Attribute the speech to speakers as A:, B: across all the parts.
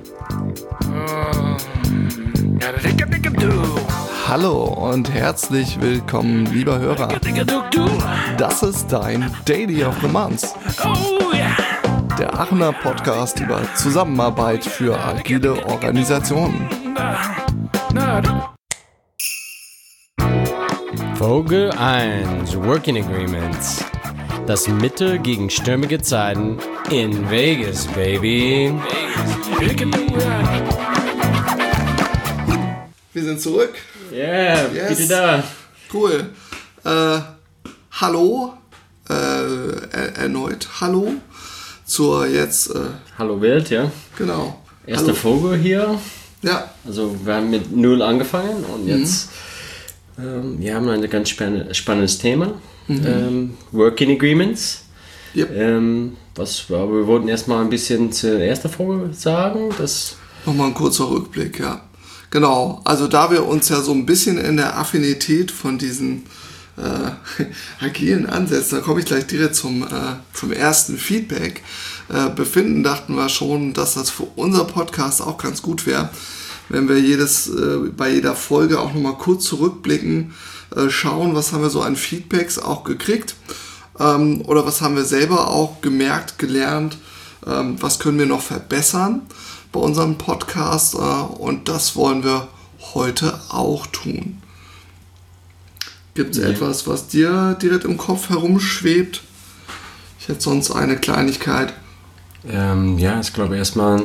A: Hallo und herzlich willkommen, lieber Hörer. Das ist dein Daily of the Month. Der Aachener Podcast über Zusammenarbeit für agile Organisationen.
B: Folge 1: Working Agreements. Das Mittel gegen stürmige Zeiten in Vegas, baby.
A: Wir sind zurück.
B: Yeah, yes. Bitte da.
A: Cool. Hallo. Erneut Hallo. Zur jetzt...
B: Hallo Welt, ja.
A: Genau.
B: Erste Folge hier.
A: Ja.
B: Also wir haben mit 0 angefangen und jetzt wir haben ein ganz spannendes Thema. Working Agreements.
A: Yep.
B: Wir wollten erstmal ein bisschen zur ersten Folge sagen.
A: Nochmal ein kurzer Rückblick, ja. Genau, also da wir uns ja so ein bisschen in der Affinität von diesen agilen Ansätzen, da komme ich gleich direkt zum ersten Feedback, befinden, dachten wir schon, dass das für unser Podcast auch ganz gut wäre, wenn wir bei jeder Folge auch nochmal kurz zurückblicken, schauen, was haben wir so an Feedbacks auch gekriegt oder was haben wir selber auch gemerkt, gelernt, was können wir noch verbessern bei unserem Podcast, und das wollen wir heute auch tun. Gibt es etwas, was dir direkt im Kopf herumschwebt? Ich hätte sonst eine Kleinigkeit.
B: Ich glaube erstmal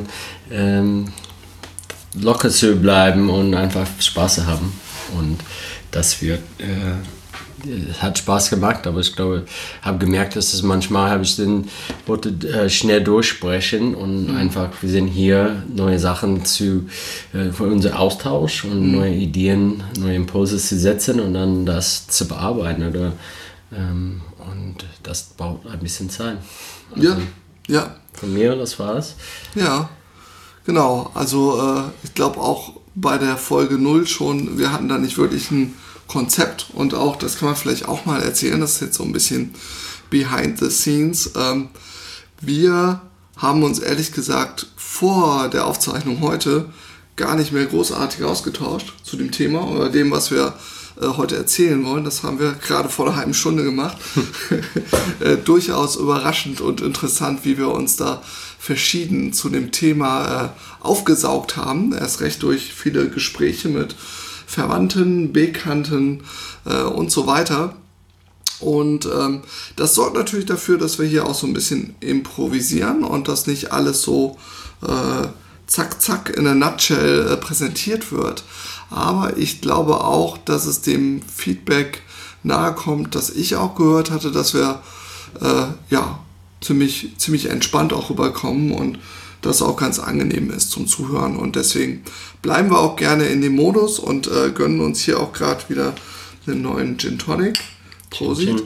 B: locker zu bleiben und einfach Spaß haben. Und das wird hat Spaß gemacht, aber ich glaube, habe gemerkt, dass es manchmal wollte schnell durchsprechen und einfach, wir sind hier, neue Sachen für unseren Austausch und neue Ideen, neue Impulse zu setzen und dann das zu bearbeiten, oder? Und das braucht ein bisschen Zeit. Also,
A: ja.
B: Von mir, das war's.
A: Ja, genau. Also ich glaube auch bei der Folge 0 schon, wir hatten da nicht wirklich ein Konzept, und auch, das kann man vielleicht auch mal erzählen, das ist jetzt so ein bisschen behind the scenes. Wir haben uns ehrlich gesagt vor der Aufzeichnung heute gar nicht mehr großartig ausgetauscht zu dem Thema oder dem, was wir heute erzählen wollen. Das haben wir gerade vor einer halben Stunde gemacht. Durchaus überraschend und interessant, wie wir uns da verschieden zu dem Thema aufgesaugt haben. Erst recht durch viele Gespräche mit Verwandten, Bekannten und so weiter. Und das sorgt natürlich dafür, dass wir hier auch so ein bisschen improvisieren und dass nicht alles so zack, zack in der Nutshell präsentiert wird. Aber ich glaube auch, dass es dem Feedback nahe kommt, dass ich auch gehört hatte, dass wir ziemlich entspannt auch rüberkommen und das auch ganz angenehm ist zum Zuhören, und deswegen bleiben wir auch gerne in dem Modus und gönnen uns hier auch gerade wieder einen neuen Gin Tonic. Prosit.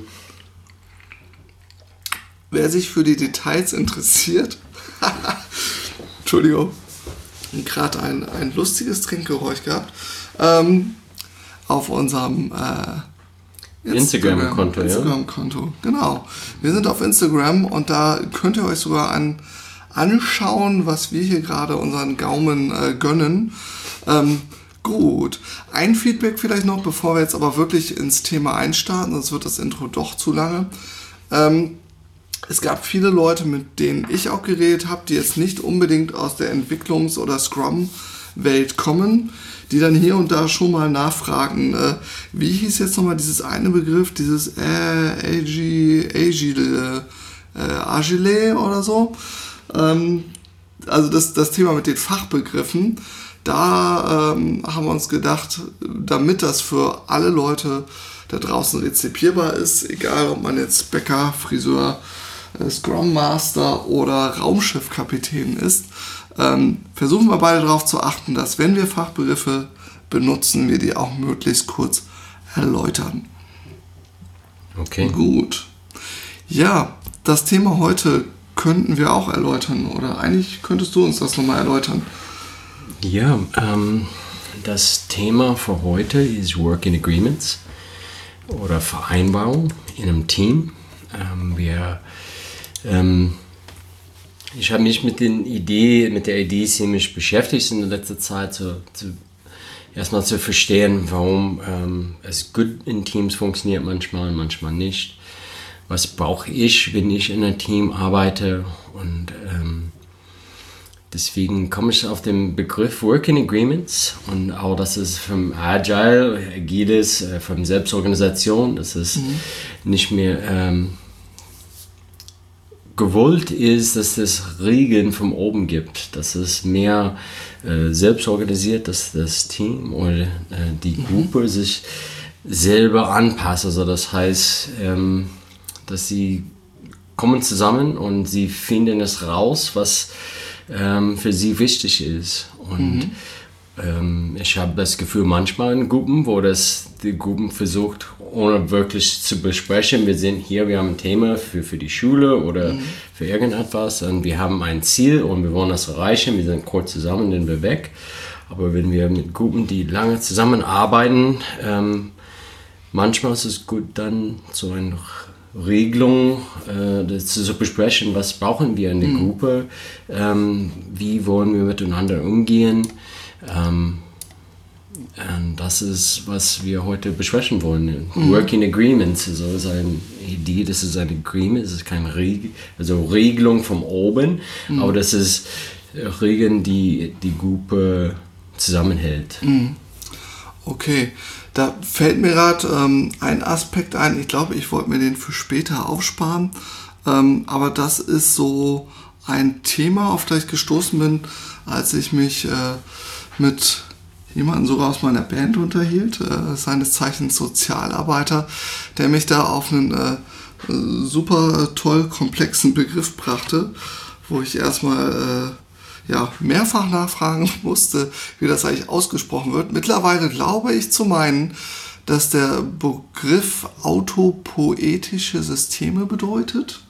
A: Wer sich für die Details interessiert, Entschuldigung, gerade ein lustiges Trinkgeräusch gehabt, auf unserem
B: Instagram-Konto,
A: Instagram-Konto, genau. Wir sind auf Instagram und da könnt ihr euch sogar anschauen, was wir hier gerade unseren Gaumen gönnen. Gut, ein Feedback vielleicht noch, bevor wir jetzt aber wirklich ins Thema einstarten, sonst wird das Intro doch zu lange. Es gab viele Leute, mit denen ich auch geredet habe, die jetzt nicht unbedingt aus der Entwicklungs- oder Scrum-Welt kommen, die dann hier und da schon mal nachfragen, wie hieß jetzt nochmal dieses eine Begriff, dieses Agile oder so. Also das Thema mit den Fachbegriffen, da haben wir uns gedacht, damit das für alle Leute da draußen rezipierbar ist, egal ob man jetzt Bäcker, Friseur, Scrum Master oder Raumschiffkapitän ist, versuchen wir beide darauf zu achten, dass wenn wir Fachbegriffe benutzen, wir die auch möglichst kurz erläutern.
B: Okay.
A: Gut. Ja, das Thema heute könnten wir auch erläutern, oder eigentlich könntest du uns das nochmal erläutern.
B: Ja, das Thema für heute ist Working Agreements oder Vereinbarung in einem Team. Wir Ich habe mich mit der Idee ziemlich beschäftigt in der letzten Zeit, erstmal zu verstehen, warum es gut in Teams funktioniert manchmal und manchmal nicht. Was brauche ich, wenn ich in einem Team arbeite? Und deswegen komme ich auf den Begriff Working Agreements und auch das ist vom Agiles, von Selbstorganisation, das ist nicht mehr gewollt ist, dass es Regeln von oben gibt, dass es mehr selbst organisiert, dass das Team oder die Gruppe sich selber anpasst. Also das heißt, dass sie kommen zusammen und sie finden es raus, was für sie wichtig ist. Und ich habe das Gefühl, manchmal in Gruppen, wo die Gruppen versucht, ohne wirklich zu besprechen, wir haben ein Thema für die Schule oder für irgendetwas und wir haben ein Ziel und wir wollen das erreichen, wir sind kurz zusammen, dann sind wir weg. Aber wenn wir mit Gruppen, die lange zusammenarbeiten, manchmal ist es gut, dann so eine Regelung zu besprechen, was brauchen wir in der Gruppe, wie wollen wir miteinander umgehen. Und das ist, was wir heute besprechen wollen. Working Agreements, also ist eine Idee, das ist ein Agreement, das ist keine Regelung von oben, aber das ist Regeln, die die Gruppe zusammenhält.
A: Okay, da fällt mir gerade ein Aspekt ein, ich glaube, ich wollte mir den für später aufsparen, aber das ist so ein Thema, auf das ich gestoßen bin, als ich mich mit jemanden sogar aus meiner Band unterhielt, seines Zeichens Sozialarbeiter, der mich da auf einen super toll komplexen Begriff brachte, wo ich erstmal mehrfach nachfragen musste, wie das eigentlich ausgesprochen wird. Mittlerweile glaube ich zu meinen, dass der Begriff autopoetische Systeme bedeutet.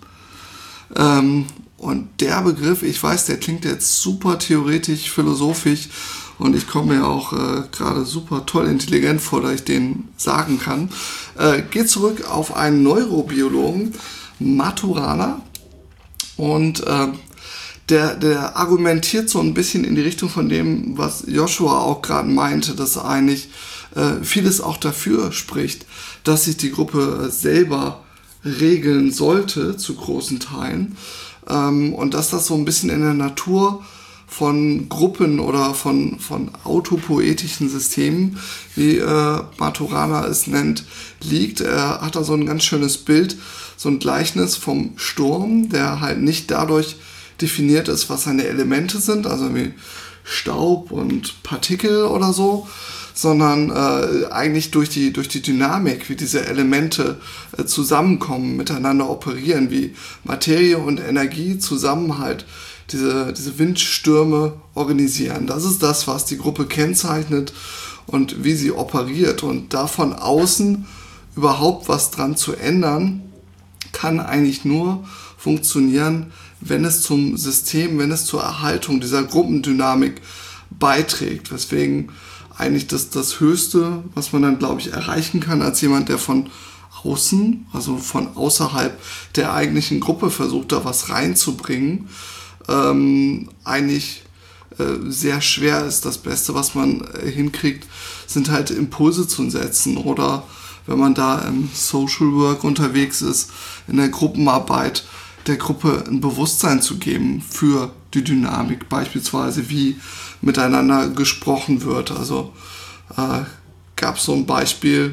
A: Und der Begriff, ich weiß, der klingt jetzt super theoretisch, philosophisch und ich komme mir auch gerade super toll intelligent vor, dass ich den sagen kann. Geht zurück auf einen Neurobiologen, Maturana, und der argumentiert so ein bisschen in die Richtung von dem, was Joshua auch gerade meinte, dass eigentlich vieles auch dafür spricht, dass sich die Gruppe selber regeln sollte, zu großen Teilen. Und dass das so ein bisschen in der Natur von Gruppen oder von autopoetischen Systemen, wie Maturana es nennt, liegt. Er hat da so ein ganz schönes Bild, so ein Gleichnis vom Sturm, der halt nicht dadurch definiert ist, was seine Elemente sind, also wie Staub und Partikel oder so, sondern eigentlich durch die Dynamik, wie diese Elemente zusammenkommen, miteinander operieren, wie Materie und Energie zusammen halt diese Windstürme organisieren. Das ist das, was die Gruppe kennzeichnet und wie sie operiert. Und da von außen überhaupt was dran zu ändern, kann eigentlich nur funktionieren, wenn es zum System, wenn es zur Erhaltung dieser Gruppendynamik beiträgt. Weswegen eigentlich das Höchste, was man dann, glaube ich, erreichen kann als jemand, der von außen, also von außerhalb der eigentlichen Gruppe versucht, da was reinzubringen, eigentlich sehr schwer ist. Das Beste, was man hinkriegt, sind halt Impulse zu setzen oder wenn man da im Social Work unterwegs ist, in der Gruppenarbeit, der Gruppe ein Bewusstsein zu geben für die Dynamik, beispielsweise wie miteinander gesprochen wird. Also gab es so ein Beispiel,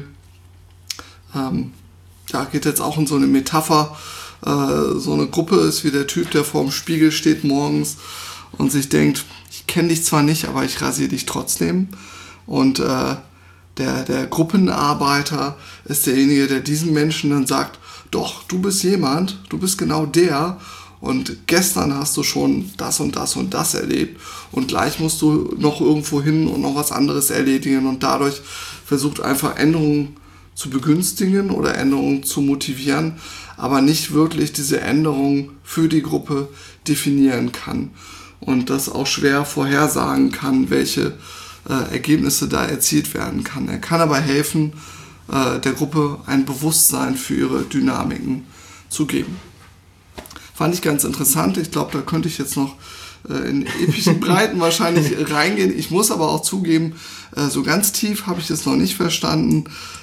A: geht jetzt auch in so eine Metapher, so eine Gruppe ist wie der Typ, der vorm Spiegel steht morgens und sich denkt, ich kenne dich zwar nicht, aber ich rasiere dich trotzdem. Und der Gruppenarbeiter ist derjenige, der diesen Menschen dann sagt, doch, du bist jemand, du bist genau der und gestern hast du schon das und das und das erlebt und gleich musst du noch irgendwo hin und noch was anderes erledigen und dadurch versucht einfach Änderungen zu begünstigen oder Änderungen zu motivieren, aber nicht wirklich diese Änderungen für die Gruppe definieren kann und das auch schwer vorhersagen kann, welche Ergebnisse da erzielt werden kann. Er kann aber helfen, der Gruppe ein Bewusstsein für ihre Dynamiken zu geben. Fand ich ganz interessant. Ich glaube, da könnte ich jetzt noch in epischen Breiten wahrscheinlich reingehen. Ich muss aber auch zugeben, so ganz tief habe ich das noch nicht verstanden.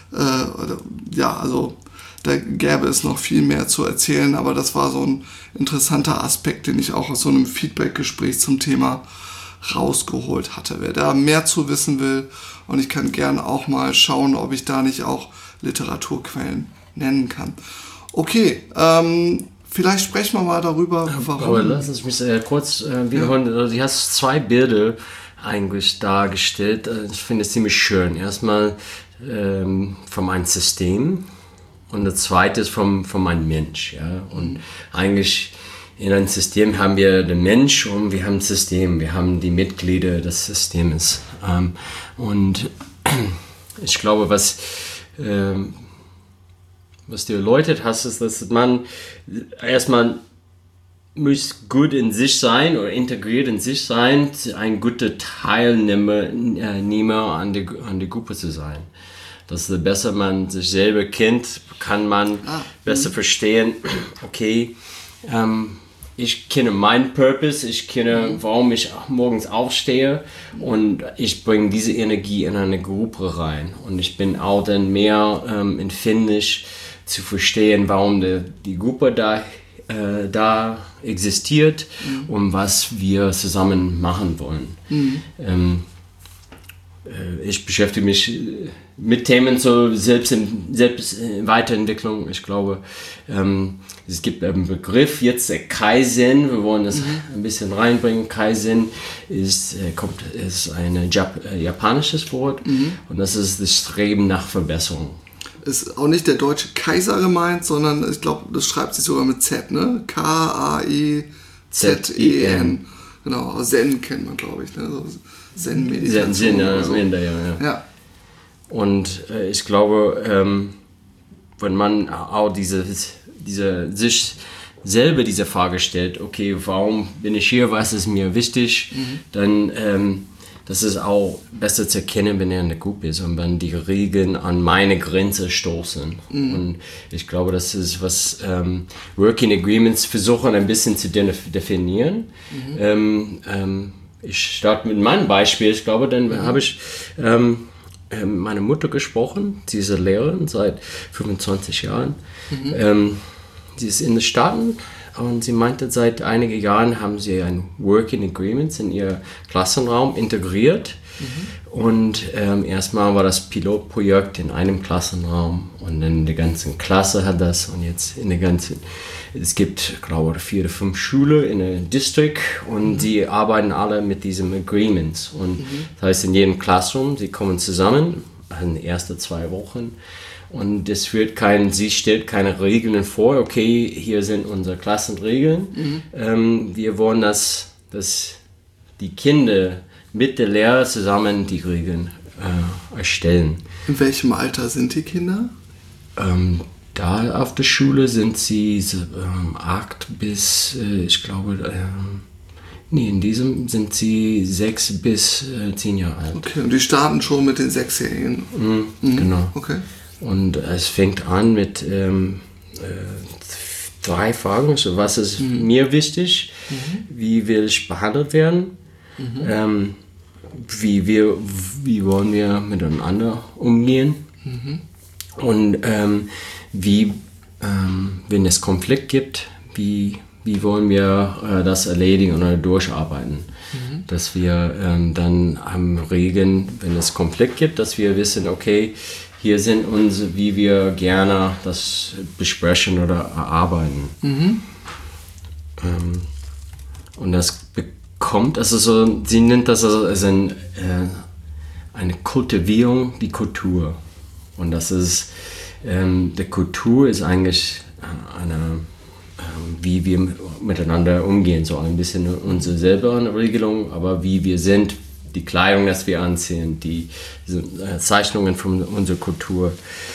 A: Also da gäbe es noch viel mehr zu erzählen, aber das war so ein interessanter Aspekt, den ich auch aus so einem Feedback-Gespräch zum Thema rausgeholt hatte. Wer da mehr zu wissen will, und ich kann gerne auch mal schauen, ob ich da nicht auch Literaturquellen nennen kann. Okay, vielleicht sprechen wir mal darüber, warum.
B: Aber lass uns mich kurz wiederholen. Ja. Du hast 2 Bilder eigentlich dargestellt. Ich finde es ziemlich schön. Erstmal von einem System und das zweite ist von einem Mensch. Ja? Und eigentlich in einem System haben wir den Mensch und wir haben ein System. Wir haben die Mitglieder des Systems. Und ich glaube, was du erläutert hast, ist, dass man erstmal muss gut in sich sein oder integriert in sich sein, ein guter Teilnehmer an der Gruppe zu sein. Dass je besser man sich selber kennt, kann man besser verstehen, okay, ich kenne meinen Purpose, ich kenne, warum ich morgens aufstehe und ich bringe diese Energie in eine Gruppe rein. Und ich bin auch dann mehr empfindlich zu verstehen, warum die Gruppe da existiert und was wir zusammen machen wollen. Ich beschäftige mich mit Themen zur Weiterentwicklung. Ich glaube, es gibt einen Begriff jetzt, Kaizen. Wir wollen das ein bisschen reinbringen. Kaizen ist ein japanisches Wort und das ist das Streben nach Verbesserung.
A: Ist auch nicht der deutsche Kaiser gemeint, sondern ich glaube, das schreibt sich sogar mit Z, ne? K-A-I-Z-E-N. Genau, Zen kennt man, glaube ich, ne? So Zen-Meditation.
B: Zen, ja,
A: so.
B: Ja. Und ich glaube, wenn man auch sich selber diese Frage stellt, okay, warum bin ich hier, was ist mir wichtig, dann das ist auch besser zu erkennen, wenn er in der Gruppe ist und wenn die Regeln an meine Grenze stoßen. Und ich glaube, das ist, was Working Agreements versuchen ein bisschen zu definieren. Ich starte mit meinem Beispiel. Ich glaube, dann habe ich meine Mutter gesprochen, sie ist Lehrerin seit 25 Jahren. Sie ist in den Staaten. Und sie meinte, seit einigen Jahren haben sie ein Working Agreements in ihr Klassenraum integriert. Und erstmal war das Pilotprojekt in einem Klassenraum und dann die ganze Klasse hat das und jetzt es gibt, glaube ich, 4 oder 5 Schulen in der District und sie arbeiten alle mit diesem Agreements. Und das heißt, in jedem Classroom, sie kommen zusammen in den ersten 2 Wochen. Und sie stellt keine Regeln vor, okay, hier sind unsere Klassenregeln. Wir wollen, dass die Kinder mit der Lehrer zusammen die Regeln erstellen.
A: In welchem Alter sind die Kinder?
B: Da auf der Schule sind sie 8 bis, ich glaube, in diesem sind sie 6 bis 10 Jahre alt.
A: Okay, und die starten schon mit den 6-Jährigen?
B: Genau.
A: Okay.
B: Und es fängt an mit 3 Fragen. So, was ist mir wichtig? Wie will ich behandelt werden? Wie wollen wir miteinander umgehen? Und wenn es Konflikt gibt, wie wollen wir das erledigen oder durcharbeiten? Dass wir dann haben Regeln, wenn es Konflikt gibt, dass wir wissen, okay, hier sind wie wir gerne das besprechen oder erarbeiten. Und das bekommt, sie nennt das als eine Kultivierung, die Kultur. Und das ist, die Kultur ist eigentlich wie wir miteinander umgehen, so ein bisschen unsere selber Regelung, aber wie wir sind, die Kleidung, das wir anziehen, die Zeichnungen von unserer Kultur.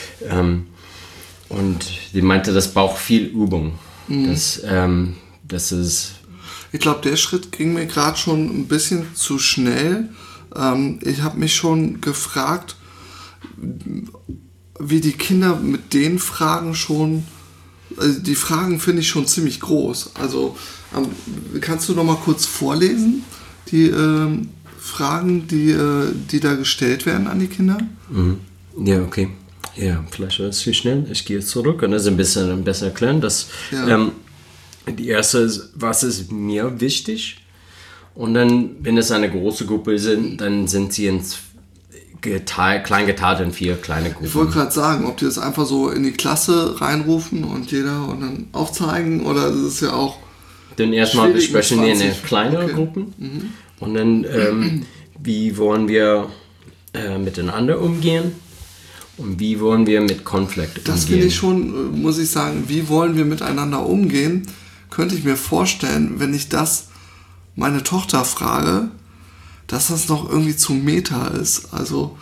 B: Und sie meinte, das braucht viel Übung. Das ist...
A: Ich glaube, der Schritt ging mir gerade schon ein bisschen zu schnell. Ich habe mich schon gefragt, wie die Kinder mit den Fragen schon Also die Fragen finde ich schon ziemlich groß. Also kannst du noch mal kurz vorlesen, die Fragen, die da gestellt werden an die Kinder?
B: Ja, okay. Ja, vielleicht war es zu schnell. Ich gehe zurück und das ein bisschen besser erklären. Die erste ist, was ist mir wichtig? Und dann, wenn es eine große Gruppe sind, dann sind sie klein geteilt in 4 kleine Gruppen.
A: Ich wollte gerade sagen, ob die das einfach so in die Klasse reinrufen und dann aufzeigen, oder das ist ja auch...
B: Dann erstmal besprechen wir in kleine Gruppen. Und dann, wie wollen wir miteinander umgehen und wie wollen wir mit Konflikt umgehen.
A: Das finde ich schon, muss ich sagen, wie wollen wir miteinander umgehen, könnte ich mir vorstellen, wenn ich das meine Tochter frage, dass das noch irgendwie zu Meta ist. Also,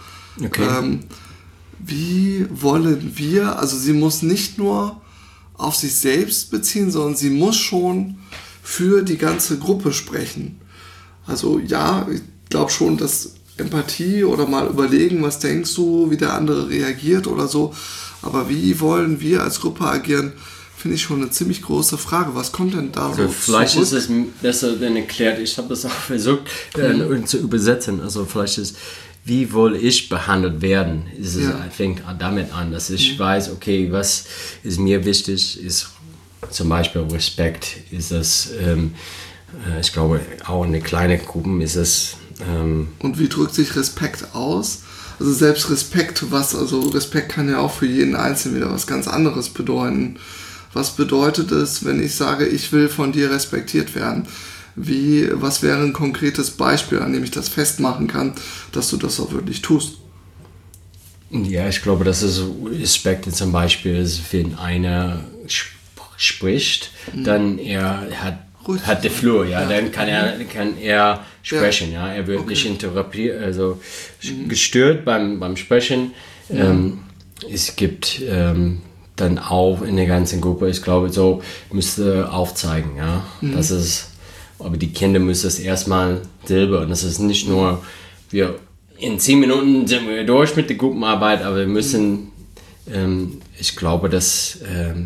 A: wie wollen wir, also sie muss nicht nur auf sich selbst beziehen, sondern sie muss schon für die ganze Gruppe sprechen. Also ja, ich glaube schon, dass Empathie oder mal überlegen, was denkst du, wie der andere reagiert oder so, aber wie wollen wir als Gruppe agieren, finde ich schon eine ziemlich große Frage. Was kommt denn da so
B: vielleicht zurück? Ist es besser denn erklärt, ich habe das auch versucht zu übersetzen, also vielleicht ist, wie will ich behandelt werden? Fängt damit an, dass ich weiß, okay, was ist mir wichtig, ist zum Beispiel Respekt, ist das, ich glaube auch in den kleinen Gruppen ist es...
A: Und wie drückt sich Respekt aus? Also selbst Respekt, Respekt kann ja auch für jeden Einzelnen wieder was ganz anderes bedeuten. Was bedeutet es, wenn ich sage, ich will von dir respektiert werden? Was wäre ein konkretes Beispiel, an dem ich das festmachen kann, dass du das auch wirklich tust?
B: Ja, ich glaube, das ist Respekt zum Beispiel, wenn einer spricht, dann er hat den Flur, dann kann er sprechen, er wird nicht interruptiert, also gestört beim Sprechen. Es gibt dann auch in der ganzen Gruppe, ich glaube, so müsste aufzeigen, das ist, aber die Kinder müssen es erstmal selber, und das ist nicht nur, in 10 Minuten sind wir durch mit der Gruppenarbeit, aber wir müssen, ich glaube, dass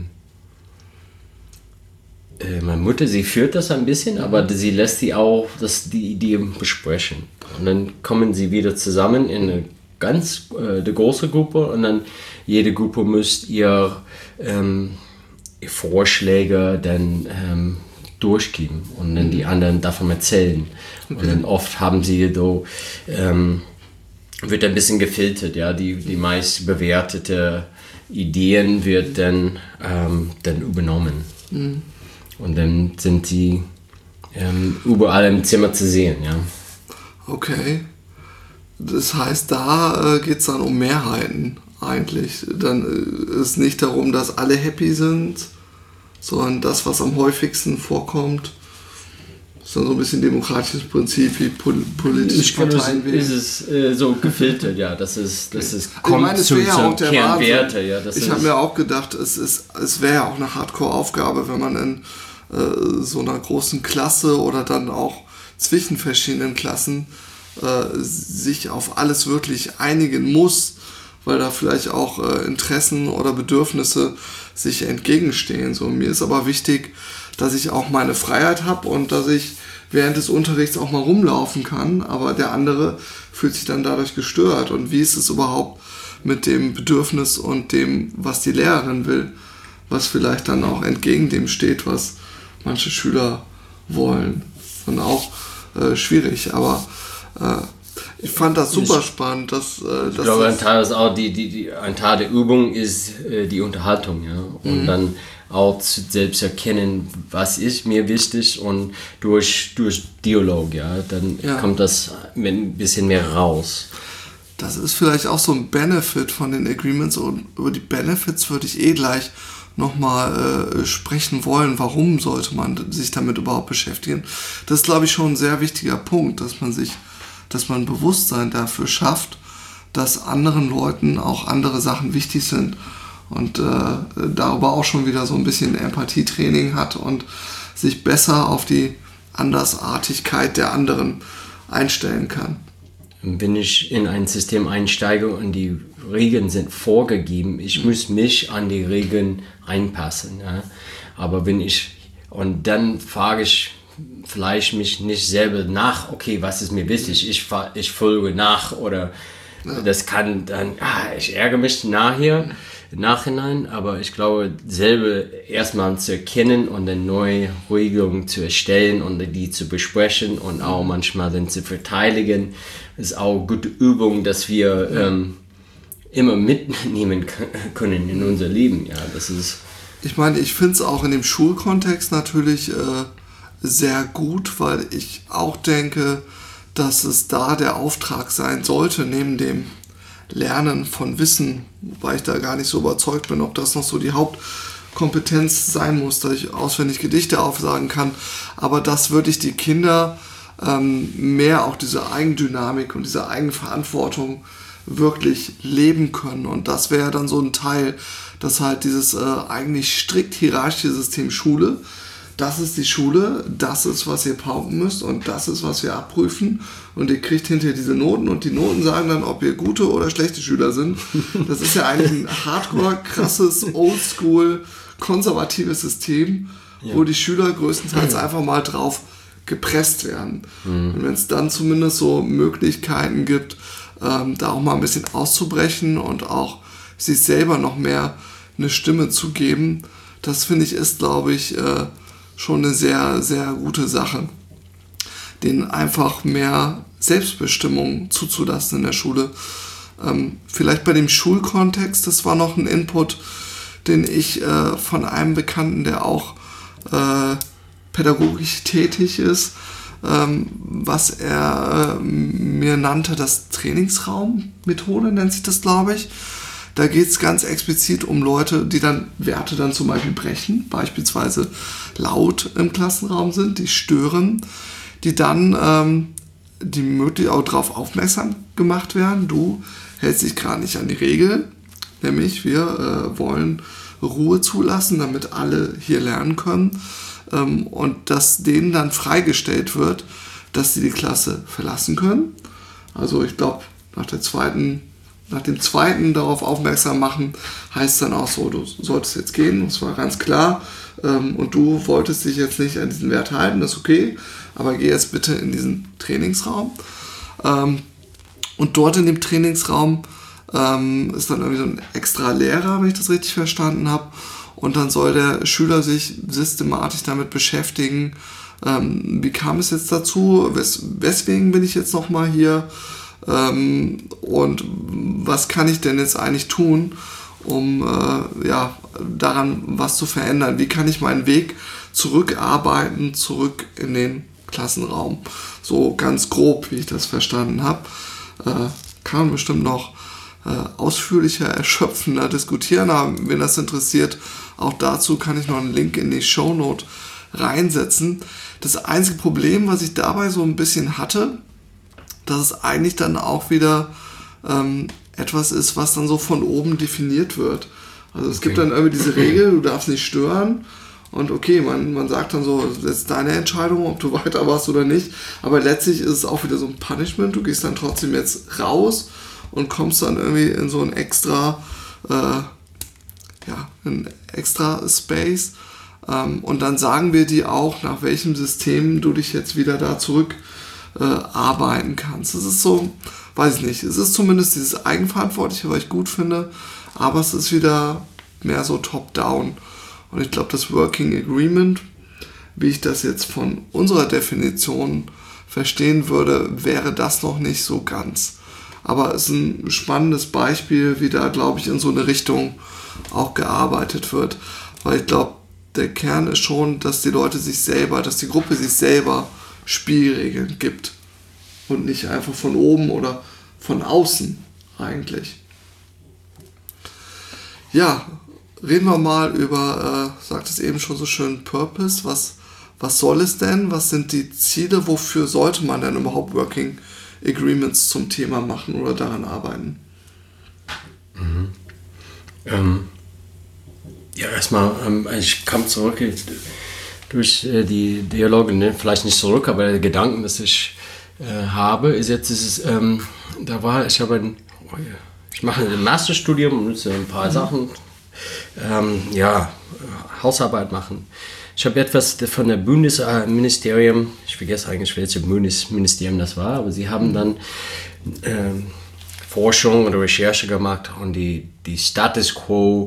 B: meine Mutter, sie führt das ein bisschen, aber sie lässt sie auch die Ideen besprechen. Und dann kommen sie wieder zusammen in eine die große Gruppe, und dann jede Gruppe muss ihre Vorschläge dann durchgeben und dann die anderen davon erzählen. Okay. Und dann oft haben sie so, wird ein bisschen gefiltert, die meist bewertete Ideen wird dann übernommen. Und dann sind sie überall im Zimmer zu sehen,
A: Okay. Das heißt, da geht es dann um Mehrheiten eigentlich. Dann ist es nicht darum, dass alle happy sind, sondern das, was am häufigsten vorkommt, ist dann so ein bisschen demokratisches Prinzip wie politische Parteien wählen.
B: Ist es so gefiltert, das ist
A: kommt zu
B: Kernwerte.
A: Ich habe mir auch gedacht, es wäre ja auch eine Hardcore-Aufgabe, wenn man in so einer großen Klasse oder dann auch zwischen verschiedenen Klassen sich auf alles wirklich einigen muss, weil da vielleicht auch Interessen oder Bedürfnisse sich entgegenstehen. So, mir ist aber wichtig, dass ich auch meine Freiheit habe und dass ich während des Unterrichts auch mal rumlaufen kann, aber der andere fühlt sich dann dadurch gestört. Und wie ist es überhaupt mit dem Bedürfnis und dem, was die Lehrerin will, was vielleicht dann auch entgegen dem steht, was manche Schüler wollen. Und auch schwierig, aber ich fand das super spannend. Ich
B: glaube, ein Teil ist auch ein Teil der Übung ist die Unterhaltung, und dann auch selbst erkennen, was ist mir wichtig, und durch Dialog, dann kommt das ein bisschen mehr raus.
A: Das ist vielleicht auch so ein Benefit von den Agreements, und über die Benefits würde ich gleich nochmal sprechen wollen. Warum sollte man sich damit überhaupt beschäftigen? Das ist, glaube ich, schon ein sehr wichtiger Punkt, dass man Bewusstsein dafür schafft, dass anderen Leuten auch andere Sachen wichtig sind, und darüber auch schon wieder so ein bisschen Empathietraining hat und sich besser auf die Andersartigkeit der anderen einstellen kann.
B: wenn ich in ein System einsteige und die Regeln sind vorgegeben, ich muss mich an die Regeln einpassen. Ja? Aber und dann frage ich vielleicht mich nicht selber nach, okay, was ist mir wichtig, ich folge nach oder das kann dann, ich ärgere mich im Nachhinein, aber ich glaube, selber erstmal zu erkennen und dann neue Regelungen zu erstellen und die zu besprechen und auch manchmal dann zu verteidigen, ist auch eine gute Übung, dass wir immer mitnehmen können in unser Leben. Ja, das ist.
A: Ich meine, ich finde es auch in dem Schulkontext natürlich sehr gut, weil ich auch denke, dass es da der Auftrag sein sollte, neben dem Lernen von Wissen, wobei ich da gar nicht so überzeugt bin, ob das noch so die Hauptkompetenz sein muss, dass ich auswendig Gedichte aufsagen kann, aber dass wirklich die Kinder mehr auch diese Eigendynamik und diese Eigenverantwortung wirklich leben können. Und das wäre dann so ein Teil, dass halt dieses eigentlich strikt hierarchische System Schule, das ist die Schule, das ist, was ihr pauken müsst und das ist, was wir abprüfen und ihr kriegt hinterher diese Noten und die Noten sagen dann, ob ihr gute oder schlechte Schüler sind. Das ist ja eigentlich ein hardcore, krasses, oldschool, konservatives System, wo die Schüler größtenteils einfach mal drauf gepresst werden. Und wenn es dann zumindest so Möglichkeiten gibt, da auch mal ein bisschen auszubrechen und auch sich selber noch mehr eine Stimme zu geben, das finde ich ist, glaube ich, schon eine sehr, sehr gute Sache, denen einfach mehr Selbstbestimmung zuzulassen in der Schule. Vielleicht bei dem Schulkontext, das war noch ein Input, den ich von einem Bekannten, der auch pädagogisch tätig ist, was er mir nannte, das Trainingsraummethode nennt sich das, glaube ich. Da geht es ganz explizit um Leute, die dann Werte dann zum Beispiel brechen, beispielsweise laut im Klassenraum sind, die stören, die dann die möglich auch darauf aufmerksam gemacht werden. Du hältst dich gerade nicht an die Regel, nämlich wir wollen Ruhe zulassen, damit alle hier lernen können und dass denen dann freigestellt wird, dass sie die Klasse verlassen können. Also ich glaube, nach dem zweiten darauf aufmerksam machen, heißt dann auch so, du solltest jetzt gehen, das war ganz klar, und du wolltest dich jetzt nicht an diesen Wert halten, das ist okay, aber geh jetzt bitte in diesen Trainingsraum. Und dort in dem Trainingsraum ist dann irgendwie so ein extra Lehrer, wenn ich das richtig verstanden habe, und dann soll der Schüler sich systematisch damit beschäftigen, wie kam es jetzt dazu, weswegen bin ich jetzt nochmal hier, und was kann ich denn jetzt eigentlich tun, um daran was zu verändern? Wie kann ich meinen Weg zurückarbeiten, zurück in den Klassenraum? So ganz grob, wie ich das verstanden habe. Kann man bestimmt noch ausführlicher, erschöpfender diskutieren, aber wenn das interessiert, auch dazu kann ich noch einen Link in die Shownote reinsetzen. Das einzige Problem, was ich dabei so ein bisschen hatte, dass es eigentlich dann auch wieder etwas ist, was dann so von oben definiert wird. Also es gibt dann irgendwie diese Regel, du darfst nicht stören und okay, man sagt dann so, das ist deine Entscheidung, ob du weiter warst oder nicht, aber letztlich ist es auch wieder so ein Punishment, du gehst dann trotzdem jetzt raus und kommst dann irgendwie in so ein extra Space und dann sagen wir dir auch, nach welchem System du dich jetzt wieder da zurück arbeiten kannst. Es ist so, weiß ich nicht, es ist zumindest dieses Eigenverantwortliche, was ich gut finde, aber es ist wieder mehr so top-down. Und ich glaube, das Working Agreement, wie ich das jetzt von unserer Definition verstehen würde, wäre das noch nicht so ganz. Aber es ist ein spannendes Beispiel, wie da, glaube ich, in so eine Richtung auch gearbeitet wird. Weil ich glaube, der Kern ist schon, dass die Leute dass die Gruppe sich selber Spielregeln gibt und nicht einfach von oben oder von außen eigentlich. Ja, reden wir mal über, sagt es eben schon so schön, Purpose. Was soll es denn? Was sind die Ziele? Wofür sollte man denn überhaupt Working Agreements zum Thema machen oder daran arbeiten?
B: Erstmal, ich kam zurück durch die Dialoge, ne? Vielleicht nicht zurück, aber der Gedanken, dass ich habe, ist jetzt dieses, ich mache ein Masterstudium und muss ein paar Sachen, Hausarbeit machen. Ich habe etwas von der Bundesministerium, ich vergesse eigentlich, welches Bundesministerium das war, aber sie haben dann Forschung oder Recherche gemacht und die Status Quo,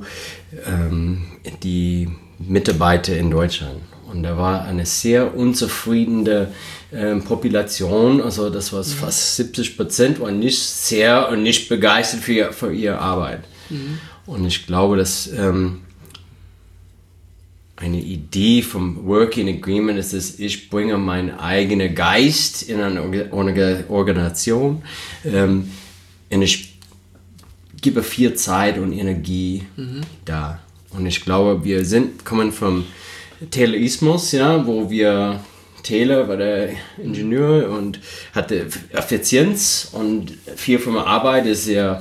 B: die Mitarbeiter in Deutschland. Und da war eine sehr unzufriedene Population, also das war fast 70%, waren nicht begeistert für ihre Arbeit. Und ich glaube, dass eine Idee vom Working Agreement ist, dass ich bringe meinen eigenen Geist in eine Organisation und ich gebe viel Zeit und Energie da. Und ich glaube, kommen vom Taylorismus, ja, wo wir Taylor war der Ingenieur und hatte Effizienz und viel von der Arbeit ist ja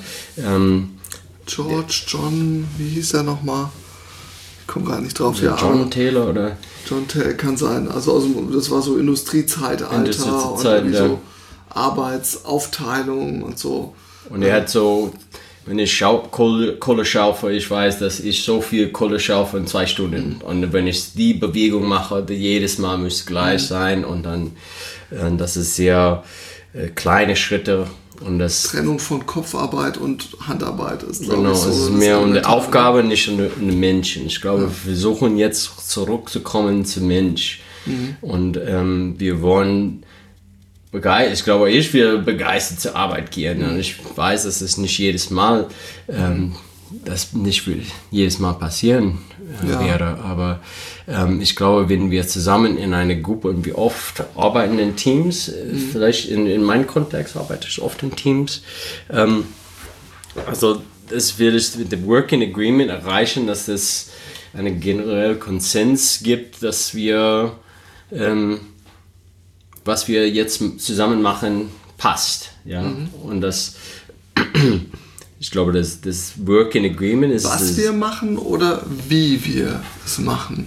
A: John, wie hieß er nochmal? Ich komme gar nicht drauf.
B: Ja, John Taylor oder?
A: John Taylor kann sein. Also das war so Industriezeitalter und so Arbeitsaufteilung und so.
B: Und er hat so, wenn ich Kohle schaufe, ich weiß, dass ich so viel Kohle schaufe in 2 Stunden. Und wenn ich die Bewegung mache, jedes Mal muss es gleich sein. Und dann, das ist sehr kleine Schritte. Und das
A: Trennung von Kopfarbeit und Handarbeit ist,
B: glaube ich, so. Es ist mehr um die Aufgabe, nicht um den Menschen. Ich glaube, wir versuchen jetzt zurückzukommen zum Mensch. Und wir wollen ich will begeistert zur Arbeit gehen. Und ich weiß, dass es nicht jedes Mal passieren werde. Aber ich glaube, wenn wir zusammen in einer Gruppe und wir oft arbeiten in Teams, vielleicht in meinem Kontext arbeite ich oft in Teams. Also das will ich mit dem Working Agreement erreichen, dass es einen generellen Konsens gibt, dass wir was wir jetzt zusammen machen, passt. Ja? Und das, ich glaube, das Working Agreement ist...
A: Was wir machen oder wie wir es machen?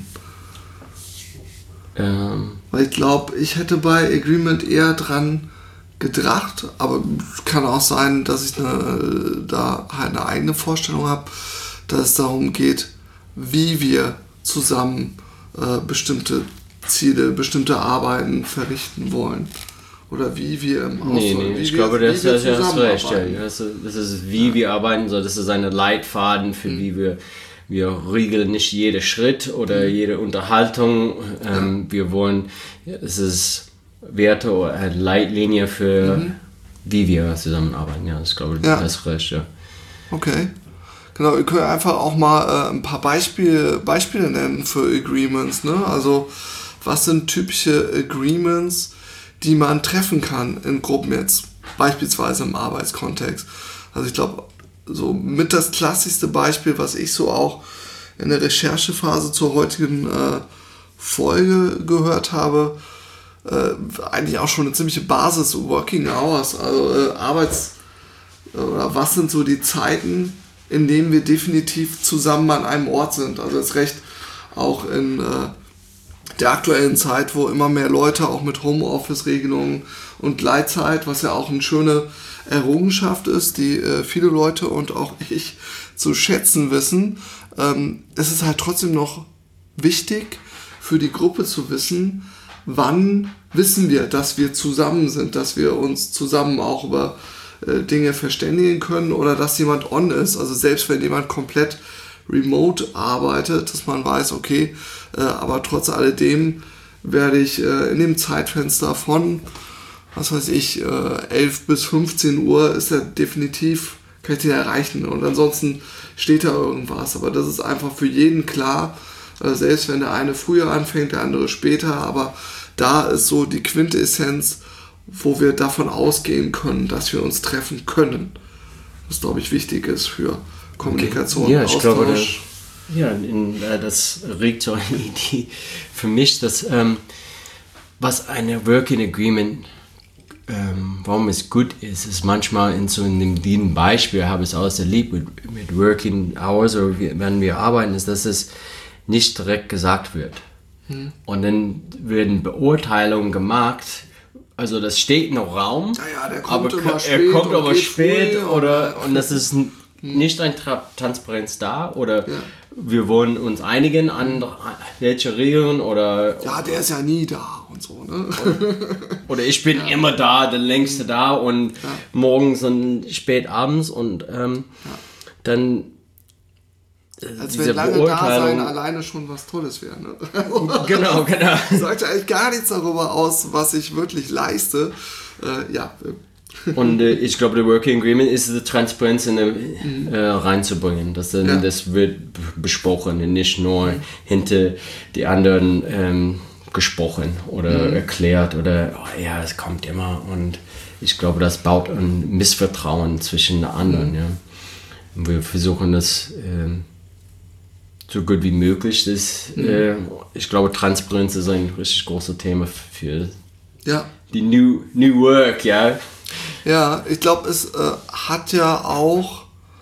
A: Weil ich glaube, ich hätte bei Agreement eher dran gedacht, aber kann auch sein, dass ich da halt eine eigene Vorstellung habe, dass es darum geht, wie wir zusammen bestimmte Ziele, bestimmte Arbeiten verrichten wollen. Oder wie wir im
B: Ausdruck. Ich glaube, das hast recht. Ja. Das ist, wie wir arbeiten soll. Das ist ein Leitfaden für wie wir regeln nicht jeden Schritt oder jede Unterhaltung. Wir wollen, es ist Werte oder eine Leitlinie für wie wir zusammenarbeiten. Ja, ich glaube, das hast recht. Ja.
A: Okay. Genau, wir können einfach auch mal ein paar Beispiele nennen für Agreements. Ne? Also was sind typische Agreements, die man treffen kann in Gruppen jetzt, beispielsweise im Arbeitskontext. Also ich glaube, so mit das klassischste Beispiel, was ich so auch in der Recherchephase zur heutigen Folge gehört habe, eigentlich auch schon eine ziemliche Basis, Working Hours, also oder was sind so die Zeiten, in denen wir definitiv zusammen an einem Ort sind. Also jetzt recht auch in der aktuellen Zeit, wo immer mehr Leute auch mit Homeoffice-Regelungen und Gleitzeit, was ja auch eine schöne Errungenschaft ist, die viele Leute und auch ich zu schätzen wissen, es ist halt trotzdem noch wichtig für die Gruppe zu wissen, wann wissen wir, dass wir zusammen sind, dass wir uns zusammen auch über Dinge verständigen können oder dass jemand on ist, also selbst wenn jemand komplett remote arbeitet, dass man weiß, okay, aber trotz alledem werde ich in dem Zeitfenster von, was weiß ich, 11 bis 15 Uhr ist er definitiv, kann ich den erreichen und ansonsten steht da irgendwas, aber das ist einfach für jeden klar, selbst wenn der eine früher anfängt, der andere später, aber da ist so die Quintessenz, wo wir davon ausgehen können, dass wir uns treffen können, was glaube ich wichtig ist für Kommunikation,
B: okay. Ja, ich Austausch. Glaube, das regt so eine Idee für mich, dass was eine Working Agreement, warum es gut ist manchmal in dem Beispiel, habe ich es auch erlebt mit Working Hours oder wenn wir arbeiten, ist, dass es nicht direkt gesagt wird. Und dann werden Beurteilungen gemacht also das steht noch Raum,
A: Ja, der kommt
B: aber
A: immer spät
B: er kommt
A: und
B: aber
A: geht
B: spät
A: früh
B: und das ist nicht ein Transparenz da oder
A: Ja.
B: wir wollen uns einigen an welche Regeln oder
A: Ja, der ist ja nie da und so, ne?
B: oder ich bin immer da, der längste da und morgens und spät abends und dann
A: Als
B: diese
A: wenn lange da sein
B: Beurteilung.
A: alleine schon was Tolles wäre, ne?
B: Genau.
A: Sagt ja eigentlich gar nichts darüber aus, was ich wirklich leiste.
B: Und ich glaube, der Working Agreement ist die Transparenz reinzubringen. Das wird besprochen und nicht nur hinter die anderen gesprochen oder erklärt oder es kommt immer. Und ich glaube, das baut ein Missvertrauen zwischen den anderen. Ja. Und wir versuchen das so gut wie möglich. Ich glaube, Transparenz ist ein richtig großes Thema für die New Work, ja.
A: Ja, ich glaube, es hat ja auch,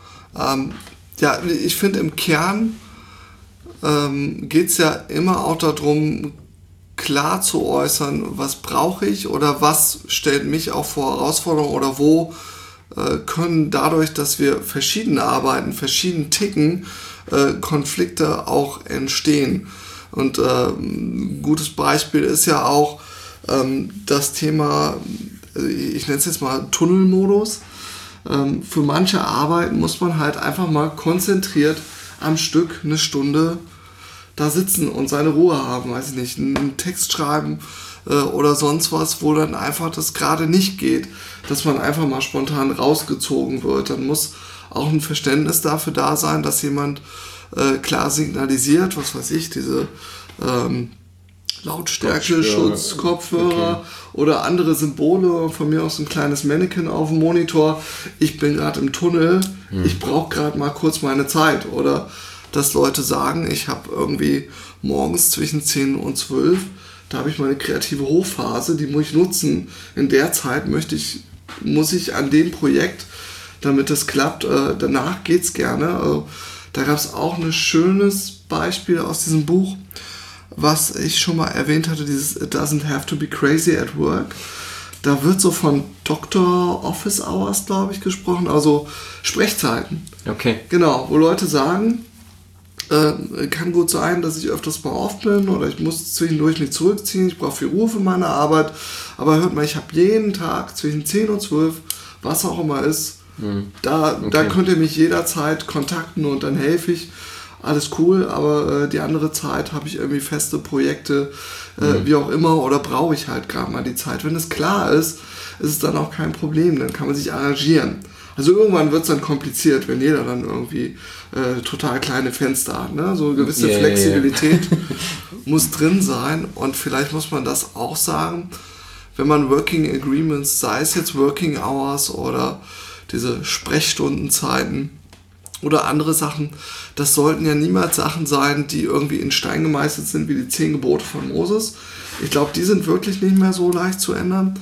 A: ich finde im Kern geht es ja immer auch darum, klar zu äußern, was brauche ich oder was stellt mich auch vor Herausforderungen oder wo können dadurch, dass wir verschieden arbeiten, verschieden ticken, Konflikte auch entstehen. Und ein gutes Beispiel ist ja auch das Thema, ich nenne es jetzt mal Tunnelmodus. Für manche Arbeiten muss man halt einfach mal konzentriert am Stück eine Stunde da sitzen und seine Ruhe haben, weiß ich nicht, einen Text schreiben oder sonst was, wo dann einfach das gerade nicht geht, dass man einfach mal spontan rausgezogen wird. Dann muss auch ein Verständnis dafür da sein, dass jemand klar signalisiert, was weiß ich, diese Lautstärke-Schutz, Kopfhörer oder andere Symbole, von mir aus ein kleines Mannequin auf dem Monitor. Ich bin gerade im Tunnel, ich brauche gerade mal kurz meine Zeit. Oder dass Leute sagen, ich habe irgendwie morgens zwischen 10 und 12, da habe ich meine kreative Hochphase, die muss ich nutzen. In der Zeit muss ich an dem Projekt, damit es klappt, danach geht's gerne. Also, da gab es auch ein schönes Beispiel aus diesem Buch, was ich schon mal erwähnt hatte, dieses It doesn't have to be crazy at work. Da wird so von Dr. Office Hours, glaube ich, gesprochen, also Sprechzeiten.
B: Okay.
A: Genau, wo Leute sagen, kann gut sein, dass ich öfters mal off bin oder ich muss zwischendurch mich zurückziehen, ich brauche viel Ruhe für meine Arbeit, aber hört mal, ich habe jeden Tag zwischen 10 und 12, was auch immer ist, da könnt ihr mich jederzeit kontakten und dann helfe ich. Alles cool, aber die andere Zeit habe ich irgendwie feste Projekte, wie auch immer, oder brauche ich halt gerade mal die Zeit. Wenn es klar ist, ist es dann auch kein Problem, dann kann man sich arrangieren. Also irgendwann wird es dann kompliziert, wenn jeder dann irgendwie total kleine Fenster hat. Ne? So eine gewisse Flexibilität muss drin sein und vielleicht muss man das auch sagen, wenn man Working Agreements, sei es jetzt Working Hours oder diese Sprechstundenzeiten oder andere Sachen, das sollten ja niemals Sachen sein, die irgendwie in Stein gemeißelt sind wie die 10 Gebote von Moses. Ich glaube, die sind wirklich nicht mehr so leicht zu ändern.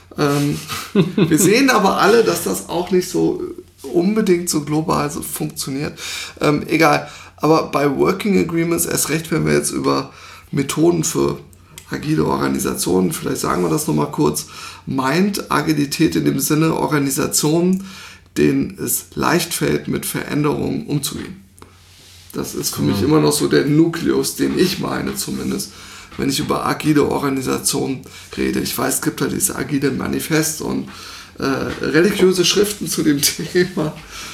A: Wir sehen aber alle, dass das auch nicht so unbedingt so global so funktioniert. Egal, aber bei Working Agreements, erst recht, wenn wir jetzt über Methoden für agile Organisationen, vielleicht sagen wir das nochmal kurz, meint Agilität in dem Sinne Organisationen, denen es leicht fällt, mit Veränderungen umzugehen. Das ist für mich immer noch so der Nukleus, den ich meine zumindest, wenn ich über agile Organisationen rede. Ich weiß, es gibt ja dieses agile Manifest und religiöse Schriften zu dem Thema.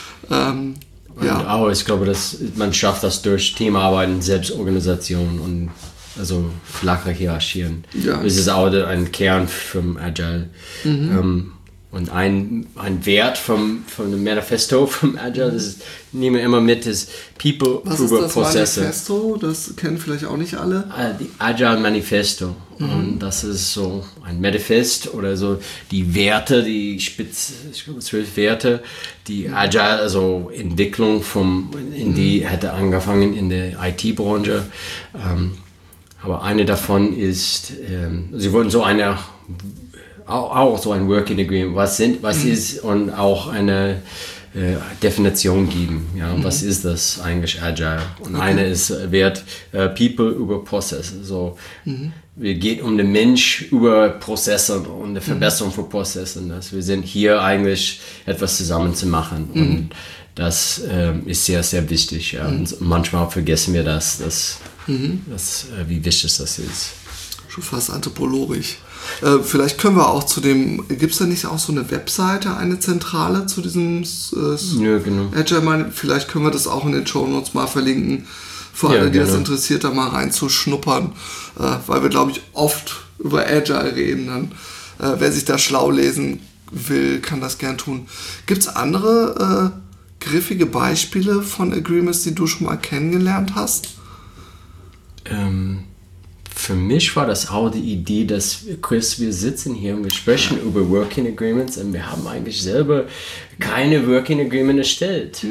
B: Aber ich glaube, dass man schafft das durch Teamarbeiten, Selbstorganisation und also flache Hierarchien.
A: Ja.
B: Das ist auch ein Kern vom Agile. Und ein Wert vom Manifesto vom Agile, das nehmen wir immer mit, ist People
A: Was
B: over
A: ist das
B: Prozesse.
A: Manifesto? Das kennen vielleicht auch nicht alle.
B: Die Agile Manifesto. Und das ist so ein Manifest oder so die Werte, ich glaube 12 Werte, die Agile, also Entwicklung die hätte angefangen in der IT-Branche. Aber eine davon ist, sie wollten so auch so ein Working Agreement, was ist und auch eine Definition geben. Ja, was ist das eigentlich Agile? Und eine ist People über Prozesse. So, wir gehen um den Mensch über Prozesse und die Verbesserung von Prozessen. Dass wir sind hier eigentlich etwas zusammen zu machen. Und das ist sehr, sehr wichtig. Ja. Und manchmal vergessen wir wie wichtig das ist.
A: Schon fast anthropologisch. Vielleicht können wir auch gibt es da nicht auch so eine Webseite, eine Zentrale zu diesem
B: ja, genau.
A: Agile? Vielleicht können wir das auch in den Shownotes mal verlinken, für alle, die das interessiert, da mal reinzuschnuppern, weil wir, glaube ich, oft über Agile reden. Dann, wer sich da schlau lesen will, kann das gern tun. Gibt es andere griffige Beispiele von Agreements, die du schon mal kennengelernt hast?
B: Für mich war das auch die Idee, dass Chris, wir sitzen hier und wir sprechen über Working Agreements und wir haben eigentlich selber keine Working Agreement erstellt.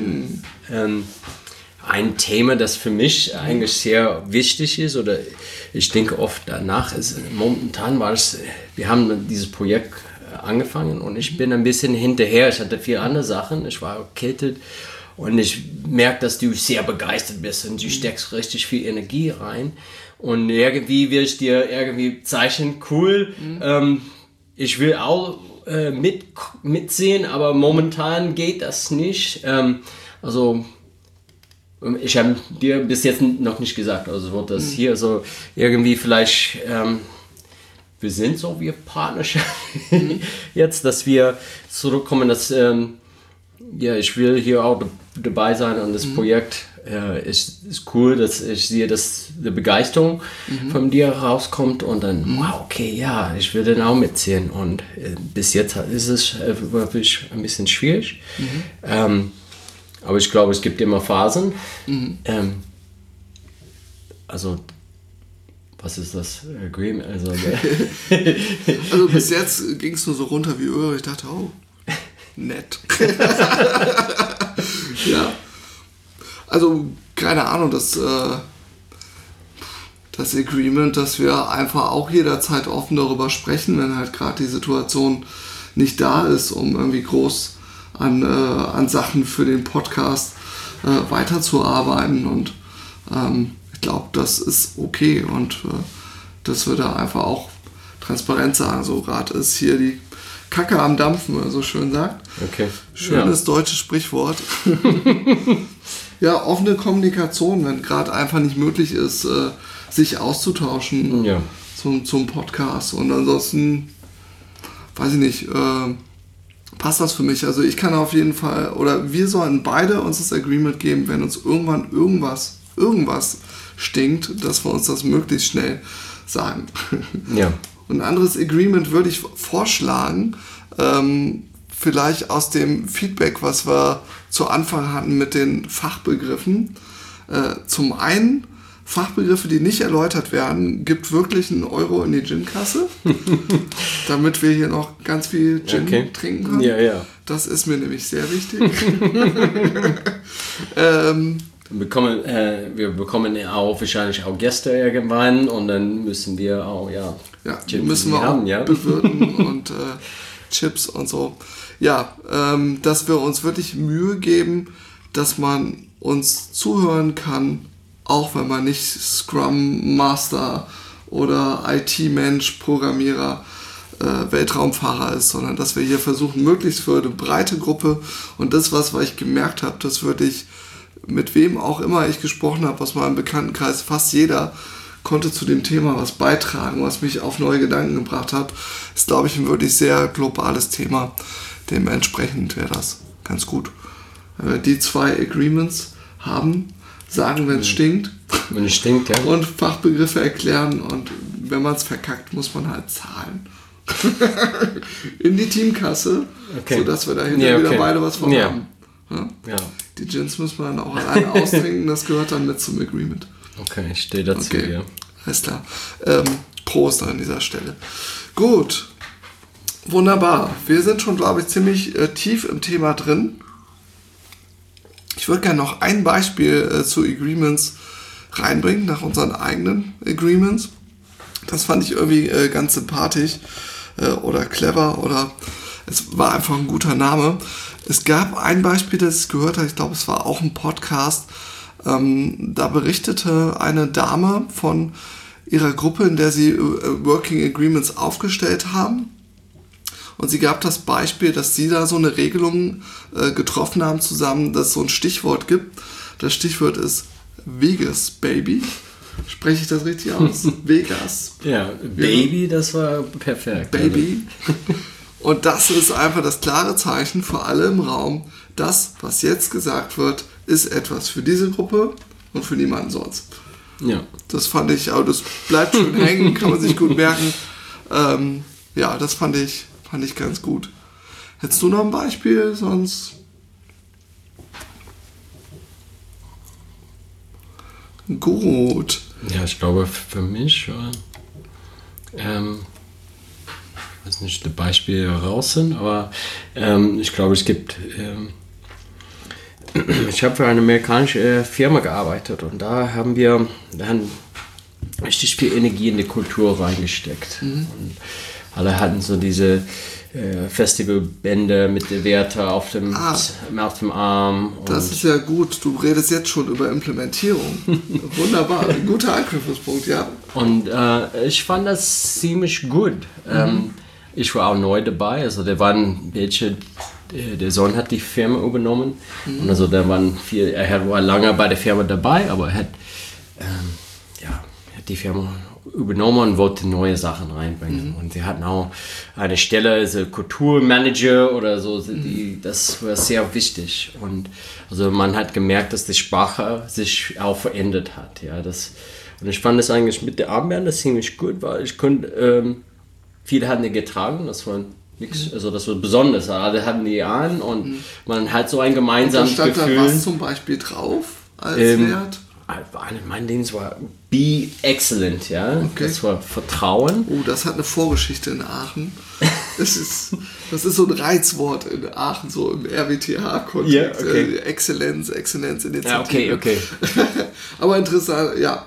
B: Ein Thema, das für mich eigentlich sehr wichtig ist, oder ich denke oft danach, ist momentan wir haben dieses Projekt angefangen und ich bin ein bisschen hinterher. Ich hatte viele andere Sachen, ich war erkältet und ich merke, dass du sehr begeistert bist und du steckst richtig viel Energie rein. Und irgendwie will ich dir irgendwie zeichnen, cool, ich will auch mitsehen, aber momentan geht das nicht. Also ich habe dir bis jetzt noch nicht gesagt, also wird das hier so irgendwie vielleicht, wir sind so wie Partnerschaft jetzt, dass wir zurückkommen, dass ich will hier auch dabei sein und das Projekt ist cool, dass ich sehe, dass die Begeisterung von dir rauskommt und dann, wow, okay, ja, ich will dann auch mitziehen und bis jetzt ist es wirklich ein bisschen schwierig, aber ich glaube, es gibt immer Phasen, also was ist das? Agreement? Also
A: bis jetzt ging es nur so runter wie Öl, ich dachte, oh, nett. Ja. Also, keine Ahnung, das Agreement, dass wir einfach auch jederzeit offen darüber sprechen, wenn halt gerade die Situation nicht da ist, um irgendwie groß an Sachen für den Podcast weiterzuarbeiten. Und ich glaube, das ist okay und dass wir da einfach auch transparent sagen. So gerade ist hier die Kacke am Dampfen, wie man so schön sagt.
B: Okay.
A: Schönes deutsches Sprichwort. Ja, offene Kommunikation, wenn gerade einfach nicht möglich ist, sich auszutauschen zum Podcast. Und ansonsten, weiß ich nicht, passt das für mich. Also ich kann auf jeden Fall, oder wir sollen beide uns das Agreement geben, wenn uns irgendwann irgendwas stinkt, dass wir uns das möglichst schnell sagen.
B: Ja.
A: Und ein anderes Agreement würde ich vorschlagen, vielleicht aus dem Feedback, was wir zu Anfang hatten mit den Fachbegriffen. Zum einen, Fachbegriffe, die nicht erläutert werden, gibt wirklich einen Euro in die Gin-Kasse, damit wir hier noch ganz viel Gin trinken können.
B: Ja.
A: Das ist mir nämlich sehr wichtig.
B: Wir bekommen auch wahrscheinlich auch Gäste irgendwann und dann müssen wir auch,
A: Chips müssen wir haben, auch bewirten und Chips und so. Ja, dass wir uns wirklich Mühe geben, dass man uns zuhören kann, auch wenn man nicht Scrum Master oder IT-Mensch, Programmierer, Weltraumfahrer ist, sondern dass wir hier versuchen, möglichst für eine breite Gruppe und das, was ich gemerkt habe, das würde ich mit wem auch immer ich gesprochen habe, aus meinem Bekanntenkreis, fast jeder konnte zu dem Thema was beitragen, was mich auf neue Gedanken gebracht hat. Ist, glaube ich, ein wirklich sehr globales Thema. Dementsprechend wäre das ganz gut. Wenn wir die 2 Agreements haben, sagen, wenn es stinkt.
B: Wenn es stinkt, ja.
A: Und Fachbegriffe erklären und wenn man es verkackt, muss man halt zahlen. In die Teamkasse, sodass wir dahinter wieder beide was von haben. Ja? Die Gins muss man dann auch alleine austrinken, das gehört dann mit zum Agreement.
B: Okay, ich stehe dazu, ja.
A: Alles klar. Prost an dieser Stelle. Gut. Wunderbar. Wir sind schon, glaube ich, ziemlich tief im Thema drin. Ich würde gerne noch ein Beispiel zu Agreements reinbringen, nach unseren eigenen Agreements. Das fand ich irgendwie ganz sympathisch oder clever oder es war einfach ein guter Name. Es gab ein Beispiel, das ich gehört habe, ich glaube, es war auch ein Podcast, da berichtete eine Dame von ihrer Gruppe, in der sie Working Agreements aufgestellt haben. Und sie gab das Beispiel, dass sie da so eine Regelung getroffen haben zusammen, dass es so ein Stichwort gibt. Das Stichwort ist Vegas, Baby. Spreche ich das richtig aus? Vegas.
B: Ja, Baby, das war perfekt.
A: Baby. Und das ist einfach das klare Zeichen für alle im Raum. Das, was jetzt gesagt wird, ist etwas für diese Gruppe und für niemanden sonst.
B: Ja.
A: Das fand ich, aber das bleibt schön hängen, kann man sich gut merken. Ja, das fand ich ganz gut. Hättest du noch ein Beispiel? Sonst... Gut.
B: Ja, ich glaube für mich, ich weiß nicht, die Beispiele raus sind, aber ich glaube, es gibt, ich habe für eine amerikanische Firma gearbeitet und da haben wir dann richtig viel Energie in die Kultur reingesteckt. Und alle hatten so diese Festivalbände mit der Werte auf dem Arm. Und
A: das ist ja gut. Du redest jetzt schon über Implementierung. Wunderbar. Ein guter Anknüpfungspunkt, ja.
B: Und ich fand das ziemlich gut. Ich war auch neu dabei. Also da waren welche, der Sohn hat die Firma übernommen. Und also da waren er war lange bei der Firma dabei, aber er hat die Firma übernommen und wollte neue Sachen reinbringen. Und sie hatten auch eine Stelle, also Kulturmanager oder so, das war sehr wichtig. Und also man hat gemerkt, dass die Sprache sich auch verändert hat. Ja, und ich fand das eigentlich mit der Armbänder ziemlich gut, weil ich konnte, viele hatten die getragen, das war nichts, also das war besonders, alle hatten die an und man hat so ein gemeinsames Gefühl.
A: Und da stand da was zum Beispiel drauf als Wert?
B: Mein Ding war Be Excellent, ja. Okay. Das war Vertrauen.
A: Oh, das hat eine Vorgeschichte in Aachen. Das ist so ein Reizwort in Aachen, so im RWTH-Kontext.
B: Ja, okay.
A: Exzellenzinitiative.
B: Ja, okay.
A: Aber interessant, ja.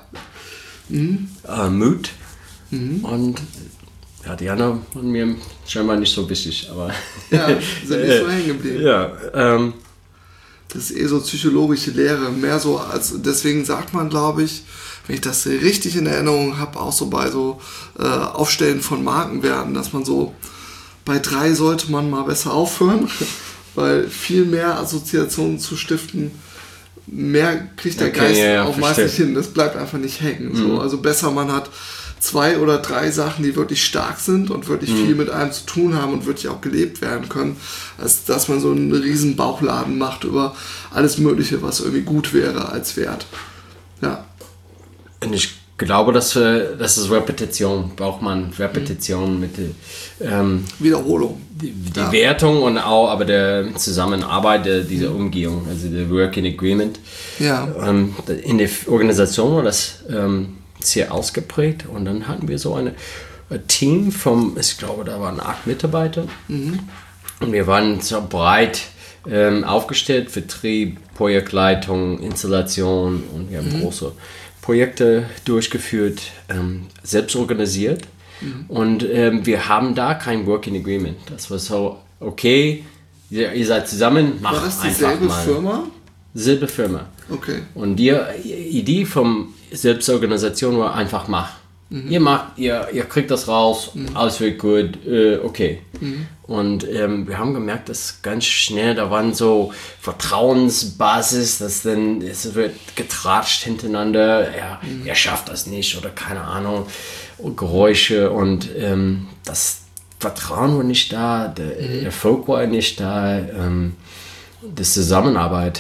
B: Mut. Und ja, die anderen waren mir scheinbar nicht so wichtig, aber...
A: Ja, sind nicht so hängen geblieben.
B: Ja,
A: das ist so psychologische Lehre, mehr so als, deswegen sagt man, glaube ich, wenn ich das richtig in Erinnerung habe, auch so bei so Aufstellen von Markenwerten, dass man so, bei 3 sollte man mal besser aufhören, weil viel mehr Assoziationen zu stiften, mehr kriegt der Geist auch meist nicht hin, das bleibt einfach nicht hängen. So. Also besser man hat 2 oder 3 Sachen, die wirklich stark sind und wirklich viel mit einem zu tun haben und wirklich auch gelebt werden können, als dass man so einen riesen Bauchladen macht über alles Mögliche, was irgendwie gut wäre als Wert. Ja.
B: Und ich glaube, das ist Repetition, braucht man Repetition mit der
A: Wiederholung.
B: Die Wertung und auch aber der Zusammenarbeit, dieser Umgehung, also der Working Agreement.
A: Ja.
B: In der Organisation war das sehr ausgeprägt und dann hatten wir so ein Team ich glaube, da waren 8 Mitarbeiter und wir waren so breit aufgestellt, Vertrieb, Projektleitung, Installation und wir haben große Projekte durchgeführt, selbst organisiert und wir haben da kein Working Agreement. Das war so, okay, ihr seid zusammen, macht einfach mal. War das dieselbe
A: Firma?
B: Selbe Firma.
A: Okay.
B: Und die Idee vom Selbstorganisation war einfach mach. Ihr macht, ihr kriegt das raus, alles wird gut, okay. Und wir haben gemerkt, dass ganz schnell, da waren so Vertrauensbasis, es wird getratscht hintereinander, er schafft das nicht oder keine Ahnung, Geräusche und das Vertrauen war nicht da, der Erfolg war nicht da, die Zusammenarbeit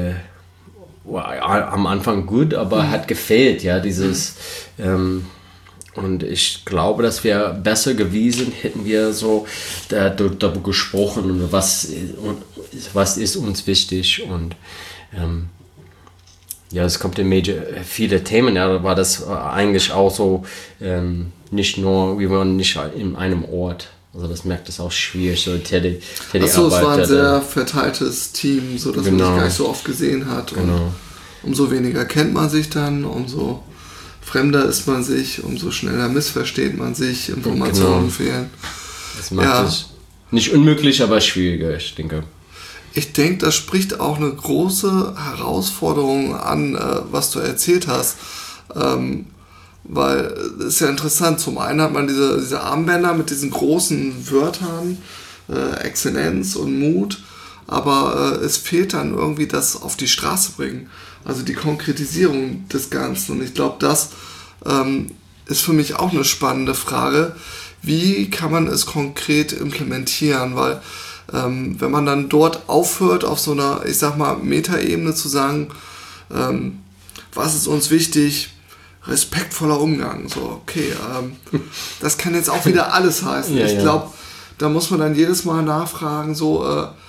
B: war am Anfang gut, aber hat gefehlt, ja, dieses und ich glaube, dass wir besser gewesen, hätten wir so darüber gesprochen und was ist uns wichtig und ja, es kommt in viele Themen, ja, da war das eigentlich auch so, nicht nur, wir waren nicht in einem Ort. Also das merkt es auch schwierig, so Teddy
A: Achso, es war ein sehr verteiltes Team, so dass man sich gar nicht so oft gesehen hat. Und umso weniger kennt man sich dann, umso fremder ist man sich, umso schneller missversteht man sich, Informationen fehlen.
B: Das macht es. Nicht unmöglich, aber schwieriger, ich denke.
A: Ich denke, das spricht auch eine große Herausforderung an, was du erzählt hast. Weil es ist ja interessant, zum einen hat man diese Armbänder mit diesen großen Wörtern, Exzellenz und Mut, aber es fehlt dann irgendwie das auf die Straße bringen, also die Konkretisierung des Ganzen. Und ich glaube, das ist für mich auch eine spannende Frage, wie kann man es konkret implementieren, weil wenn man dann dort aufhört, auf so einer, ich sag mal, Metaebene zu sagen, was ist uns wichtig, respektvoller Umgang, so, okay, das kann jetzt auch wieder alles heißen. Ich glaube, da muss man dann jedes Mal nachfragen, so,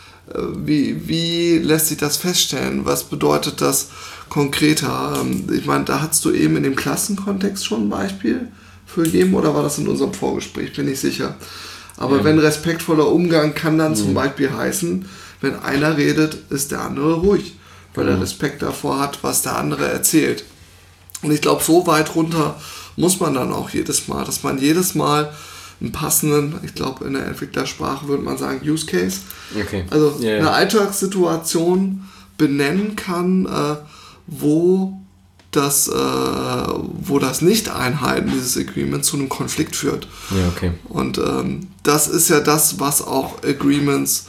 A: wie lässt sich das feststellen, was bedeutet das konkreter? Ich meine, da hattest du eben in dem Klassenkontext schon ein Beispiel für gegeben, oder war das in unserem Vorgespräch, bin ich sicher. Aber wenn respektvoller Umgang kann dann zum Beispiel heißen, wenn einer redet, ist der andere ruhig, weil er Respekt davor hat, was der andere erzählt. Und ich glaube, so weit runter muss man dann auch jedes Mal, dass man jedes Mal einen passenden, ich glaube in der Entwicklersprache würde man sagen Use Case, also eine Alltagssituation benennen kann, wo das Nicht-Einhalten dieses Agreements zu einem Konflikt führt. Und das ist ja das, was auch Agreements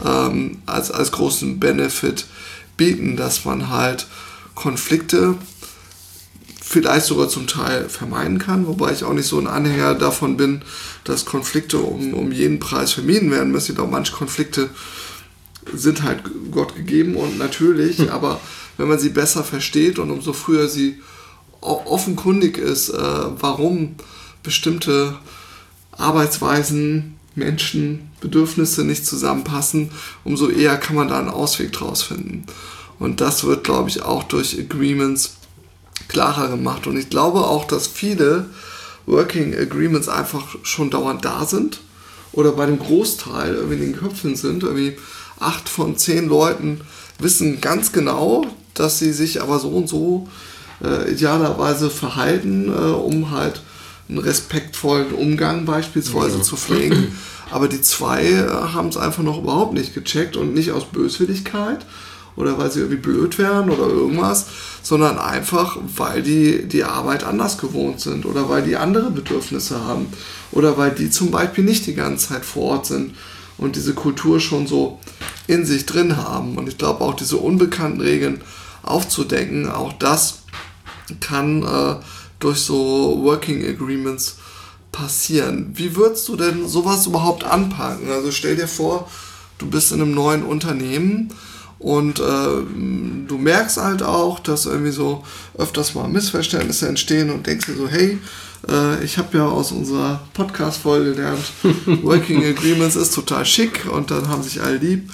A: als großen Benefit bieten, dass man halt Konflikte vielleicht sogar zum Teil vermeiden kann, wobei ich auch nicht so ein Anhänger davon bin, dass Konflikte um jeden Preis vermieden werden müssen. Ich glaube, manche Konflikte sind halt Gott gegeben und natürlich, aber wenn man sie besser versteht und umso früher sie offenkundig ist, warum bestimmte Arbeitsweisen, Menschen, Bedürfnisse nicht zusammenpassen, umso eher kann man da einen Ausweg draus finden. Und das wird, glaube ich, auch durch Agreements klarer gemacht. Und ich glaube auch, dass viele Working Agreements einfach schon dauernd da sind oder bei dem Großteil irgendwie in den Köpfen sind. Irgendwie 8 von 10 Leuten wissen ganz genau, dass sie sich aber so und so idealerweise verhalten, um halt einen respektvollen Umgang beispielsweise zu pflegen. Aber die 2 haben es einfach noch überhaupt nicht gecheckt und nicht aus Böswilligkeit oder weil sie irgendwie blöd wären oder irgendwas, sondern einfach, weil die Arbeit anders gewohnt sind oder weil die andere Bedürfnisse haben oder weil die zum Beispiel nicht die ganze Zeit vor Ort sind und diese Kultur schon so in sich drin haben. Und ich glaube auch diese unbekannten Regeln aufzudecken, auch das kann durch so Working Agreements passieren. Wie würdest du denn sowas überhaupt anpacken? Also stell dir vor, du bist in einem neuen Unternehmen und du merkst halt auch, dass irgendwie so öfters mal Missverständnisse entstehen und denkst dir so, hey, ich habe ja aus unserer Podcast-Folge gelernt, Working Agreements ist total schick und dann haben sich alle lieb,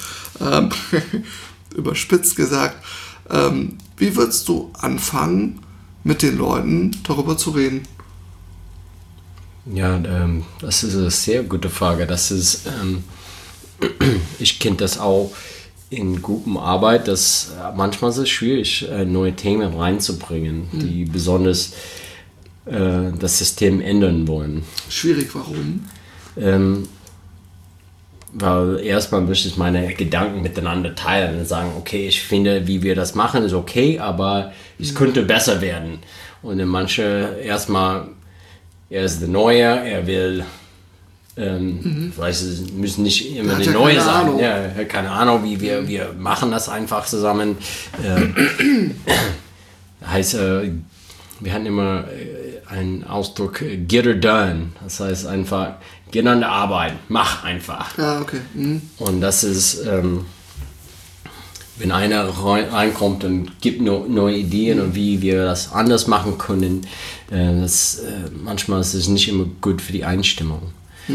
A: überspitzt gesagt. Wie würdest du anfangen, mit den Leuten darüber zu reden?
B: Ja, das ist eine sehr gute Frage. Das ist, ich kenne das auch in Gruppenarbeit, dass manchmal ist es schwierig, neue Themen reinzubringen, die besonders das System ändern wollen.
A: Schwierig, warum?
B: Weil erstmal möchte ich meine Gedanken miteinander teilen und sagen, okay, ich finde, wie wir das machen, ist okay, aber es könnte besser werden. Und dann manche erstmal, er ist der Neue, er will, ich weiß, es müssen nicht immer die Neue sein. Ja, er hat keine Ahnung, wie wir machen das einfach zusammen. Heißt, wir hatten immer einen Ausdruck, get it done. Das heißt einfach, geh an der Arbeit, mach einfach.
A: Ja, okay.
B: Und das ist, wenn einer reinkommt und gibt neue Ideen und wie wir das anders machen können, manchmal ist es nicht immer gut für die Einstimmung.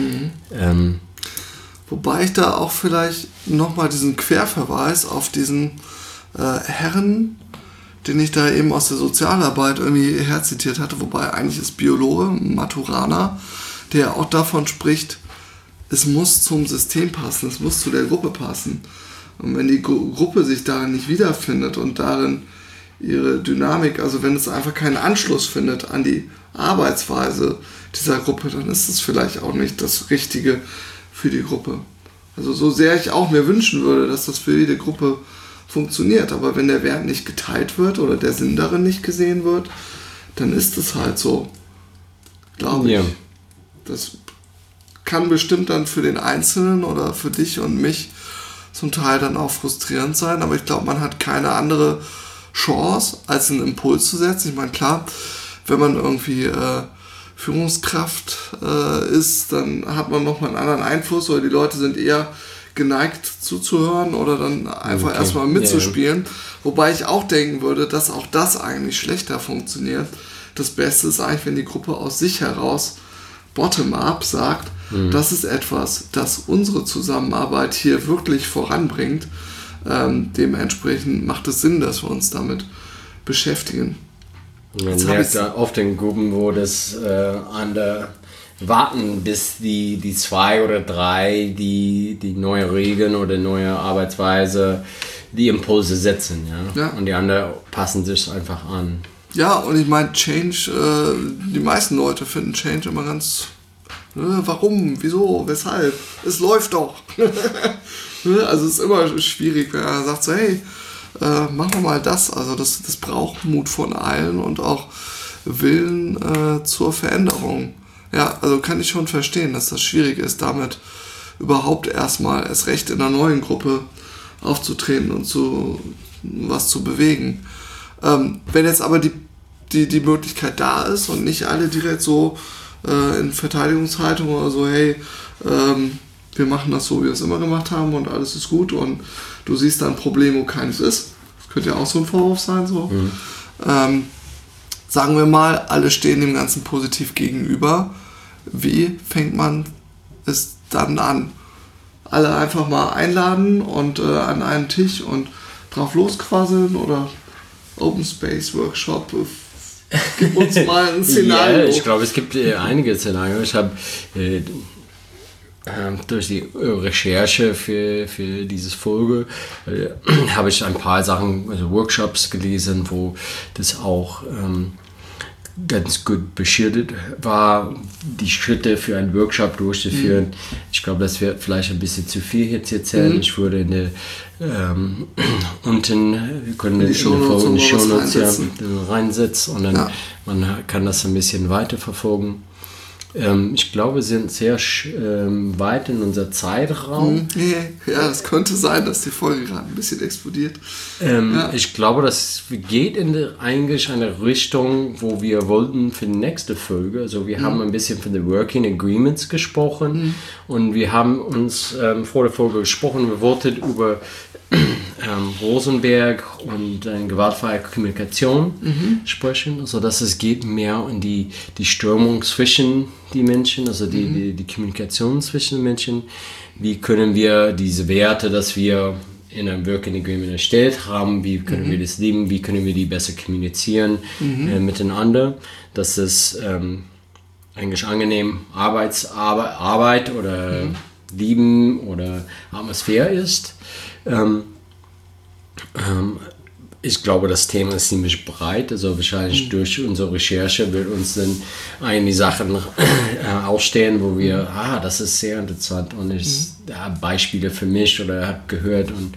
A: Wobei ich da auch vielleicht nochmal diesen Querverweis auf diesen Herren, den ich da eben aus der Sozialarbeit irgendwie herzitiert hatte, wobei eigentlich ist Biologe, Maturana, der auch davon spricht, es muss zum System passen, es muss zu der Gruppe passen. Und wenn die Gruppe sich darin nicht wiederfindet und darin ihre Dynamik, also wenn es einfach keinen Anschluss findet an die Arbeitsweise dieser Gruppe, dann ist es vielleicht auch nicht das Richtige für die Gruppe. Also so sehr ich auch mir wünschen würde, dass das für jede Gruppe funktioniert. Aber wenn der Wert nicht geteilt wird oder der Sinn darin nicht gesehen wird, dann ist es halt so, glaube ich. Das kann bestimmt dann für den Einzelnen oder für dich und mich zum Teil dann auch frustrierend sein. Aber ich glaube, man hat keine andere Chance, als einen Impuls zu setzen. Ich meine, klar, wenn man irgendwie Führungskraft ist, dann hat man nochmal einen anderen Einfluss oder die Leute sind eher geneigt zuzuhören oder dann einfach erstmal mitzuspielen. Wobei ich auch denken würde, dass auch das eigentlich schlechter funktioniert. Das Beste ist eigentlich, wenn die Gruppe aus sich heraus bottom-up sagt, das ist etwas, das unsere Zusammenarbeit hier wirklich voranbringt. Dementsprechend macht es Sinn, dass wir uns damit beschäftigen.
B: Man merkt ja oft in Gruppen, wo das andere warten, bis die 2 oder 3 die neue Regeln oder neue Arbeitsweise, die Impulse setzen. Ja? Und die anderen passen sich einfach an.
A: Ja, und ich meine, Change, die meisten Leute finden Change immer ganz, warum, wieso, weshalb, es läuft doch. Also es ist immer schwierig, wenn er sagt so, hey, machen wir mal das. Also das braucht Mut von allen und auch Willen zur Veränderung. Ja, also kann ich schon verstehen, dass das schwierig ist, damit überhaupt erstmal erst recht in einer neuen Gruppe aufzutreten und was zu bewegen. Wenn jetzt aber die Möglichkeit da ist und nicht alle direkt so in Verteidigungshaltung oder so, hey, wir machen das so, wie wir es immer gemacht haben und alles ist gut und du siehst da ein Problem, wo keines ist. Das könnte ja auch so ein Vorwurf sein. So. Sagen wir mal, alle stehen dem Ganzen positiv gegenüber. Wie fängt man es dann an? Alle einfach mal einladen und an einen Tisch und drauf losquasseln oder Open Space Workshop? Gib uns mal ein Szenario.
B: Ja, ich glaube, es gibt einige Szenarien. Ich habe durch die Recherche für diese Folge habe ich ein paar Sachen, also Workshops gelesen, wo das auch ganz gut beschildert war, die Schritte für einen Workshop durchzuführen. Ich glaube, das wäre vielleicht ein bisschen zu viel jetzt erzählen. Ich würde unten, wir können in die Shownotes reinsetzen und dann man kann das ein bisschen weiter verfolgen. Ich glaube, wir sind sehr weit in unser Zeitraum.
A: Ja, es könnte sein, dass die Folge gerade ein bisschen explodiert.
B: Ich glaube, das geht eigentlich eine Richtung, wo wir wollten für die nächste Folge. Also wir haben ein bisschen von den Working Agreements gesprochen und wir haben uns vor der Folge gesprochen, wir wollten über Rosenberg und gewaltfreie Kommunikation sprechen, also dass es geht mehr in die Strömung zwischen die Menschen, also die Kommunikation zwischen den Menschen. Wie können wir diese Werte, dass wir in einem Working Agreement erstellt haben, wie können wir das leben, wie können wir die besser kommunizieren miteinander, dass es eigentlich angenehm Arbeit oder Lieben oder Atmosphäre ist. Ich glaube, das Thema ist ziemlich breit, also wahrscheinlich durch unsere Recherche wird uns dann einige Sachen aufstehen, wo wir, das ist sehr interessant und ich habe Beispiele für mich oder habe gehört und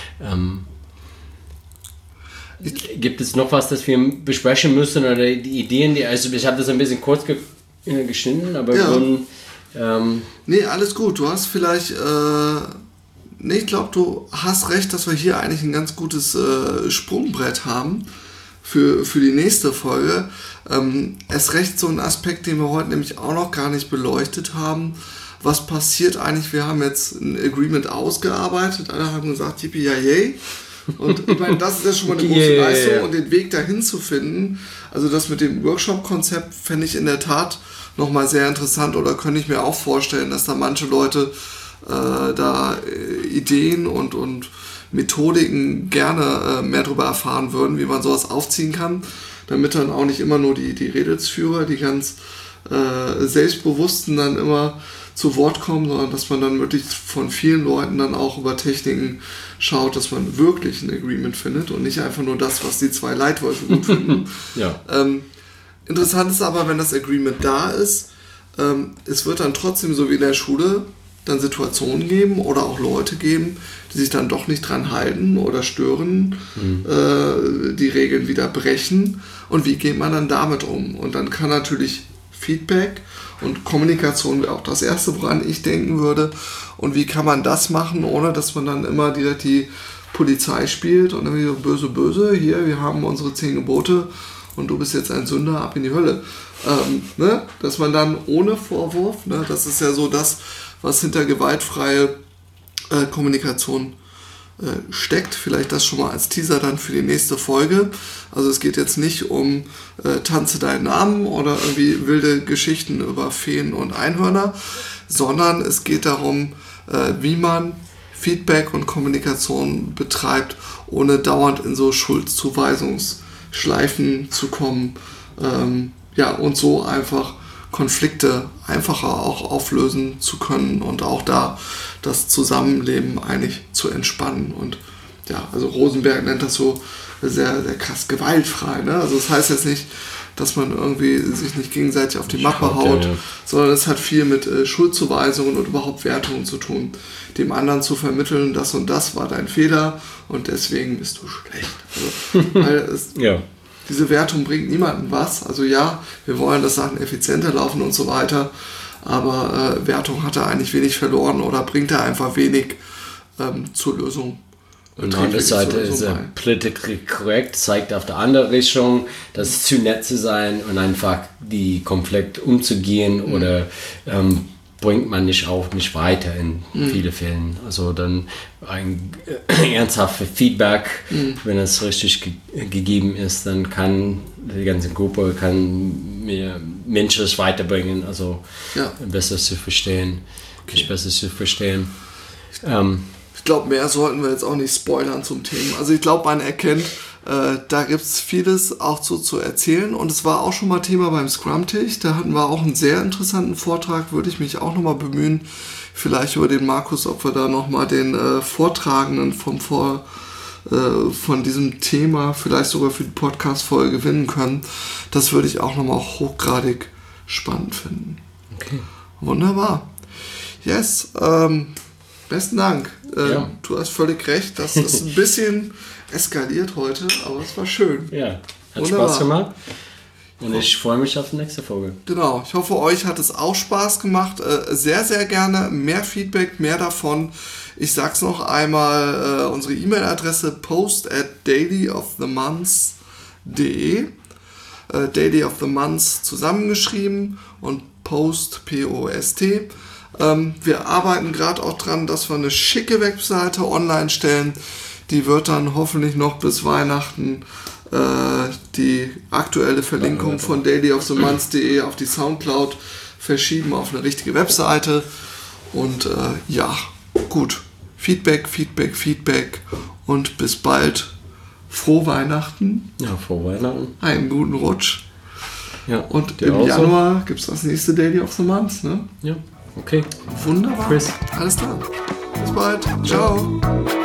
B: gibt es noch was, das wir besprechen müssen oder die Ideen, also ich habe das ein bisschen kurz geschnitten, aber
A: nee, alles gut, du hast vielleicht ich glaube, du hast recht, dass wir hier eigentlich ein ganz gutes Sprungbrett haben für die nächste Folge. Erst recht so ein Aspekt, den wir heute nämlich auch noch gar nicht beleuchtet haben. Was passiert eigentlich? Wir haben jetzt ein Agreement ausgearbeitet. Alle haben gesagt, yippie yay. Und ich meine, das ist ja schon mal eine große Leistung und den Weg dahin zu finden. Also das mit dem Workshop-Konzept fände ich in der Tat nochmal sehr interessant oder könnte ich mir auch vorstellen, dass da manche Leute da Ideen und Methodiken gerne mehr darüber erfahren würden, wie man sowas aufziehen kann, damit dann auch nicht immer nur die Redelsführer, die ganz Selbstbewussten dann immer zu Wort kommen, sondern dass man dann wirklich von vielen Leuten dann auch über Techniken schaut, dass man wirklich ein Agreement findet und nicht einfach nur das, was die 2 Leitwölfe gut finden. Interessant ist aber, wenn das Agreement da ist, es wird dann trotzdem so wie in der Schule dann Situationen geben oder auch Leute geben, die sich dann doch nicht dran halten oder stören, die Regeln wieder brechen. Und wie geht man dann damit um? Und dann kann natürlich Feedback und Kommunikation wäre auch das Erste, woran ich denken würde. Und wie kann man das machen, ohne dass man dann immer direkt die Polizei spielt und irgendwie so böse, böse, hier, wir haben unsere 10 Gebote und du bist jetzt ein Sünder, ab in die Hölle. Ne? Dass man dann ohne Vorwurf, ne? Das ist ja so das, was hinter gewaltfreie Kommunikation steckt. Vielleicht das schon mal als Teaser dann für die nächste Folge. Also es geht jetzt nicht um Tanze deinen Namen oder irgendwie wilde Geschichten über Feen und Einhörner, sondern es geht darum, wie man Feedback und Kommunikation betreibt, ohne dauernd in so Schuldzuweisungsschleifen zu kommen. Und so einfach Konflikte einfacher auch auflösen zu können und auch da das Zusammenleben eigentlich zu entspannen. Und ja, also Rosenberg nennt das so sehr, sehr krass gewaltfrei. Ne? Also das heißt jetzt nicht, dass man irgendwie sich nicht gegenseitig auf die Mappe haut, sondern es hat viel mit Schuldzuweisungen und überhaupt Wertungen zu tun. Dem anderen zu vermitteln, das und das war dein Fehler und deswegen bist du schlecht. Also, weil diese Wertung bringt niemandem was. Also ja, wir wollen, dass Sachen effizienter laufen und so weiter, aber Wertung hat da eigentlich wenig verloren oder bringt da einfach wenig zur Lösung.
B: Und auf der anderen Seite ist er politically correct, zeigt auf der anderen Richtung, dass es zu nett zu sein und einfach die Konflikt umzugehen oder bringt man nicht weiter in vielen Fällen. Also dann ein ernsthaftes Feedback, wenn es richtig gegeben ist, dann kann die ganze Gruppe mehr menschlich weiterbringen, also besser zu verstehen, besser zu verstehen.
A: Ich glaube, mehr sollten wir jetzt auch nicht spoilern zum Thema. Also ich glaube, man erkennt, da gibt es vieles auch zu erzählen. Und es war auch schon mal Thema beim Scrum-Tisch. Da hatten wir auch einen sehr interessanten Vortrag. Würde ich mich auch noch mal bemühen, vielleicht über den Markus, ob wir da noch mal den Vortragenden von diesem Thema vielleicht sogar für die Podcast-Folge gewinnen können. Das würde ich auch noch mal hochgradig spannend finden.
B: Okay.
A: Wunderbar. Yes, besten Dank. Du hast völlig recht, das ist ein bisschen eskaliert heute, aber es war schön.
B: Ja, hat Spaß gemacht. Und ich freue mich auf die nächste Folge.
A: Genau, ich hoffe, euch hat es auch Spaß gemacht. Sehr, sehr gerne mehr Feedback, mehr davon. Ich sag's noch einmal, unsere E-Mail-Adresse post@dailyofthemonths.de Daily of the Months zusammengeschrieben und Post, P-O-S-T. Wir arbeiten gerade auch dran, dass wir eine schicke Webseite online stellen. Die wird dann hoffentlich noch bis Weihnachten die aktuelle Verlinkung von dailyofthemonths.de auf die Soundcloud verschieben auf eine richtige Webseite. Und gut. Feedback und bis bald. Frohe Weihnachten.
B: Ja, frohe Weihnachten.
A: Einen guten Rutsch.
B: Ja,
A: und im Januar gibt es das nächste Daily of the Month, ne?
B: Ja, okay.
A: Wunderbar.
B: Chris.
A: Alles klar. Bis bald. Ciao.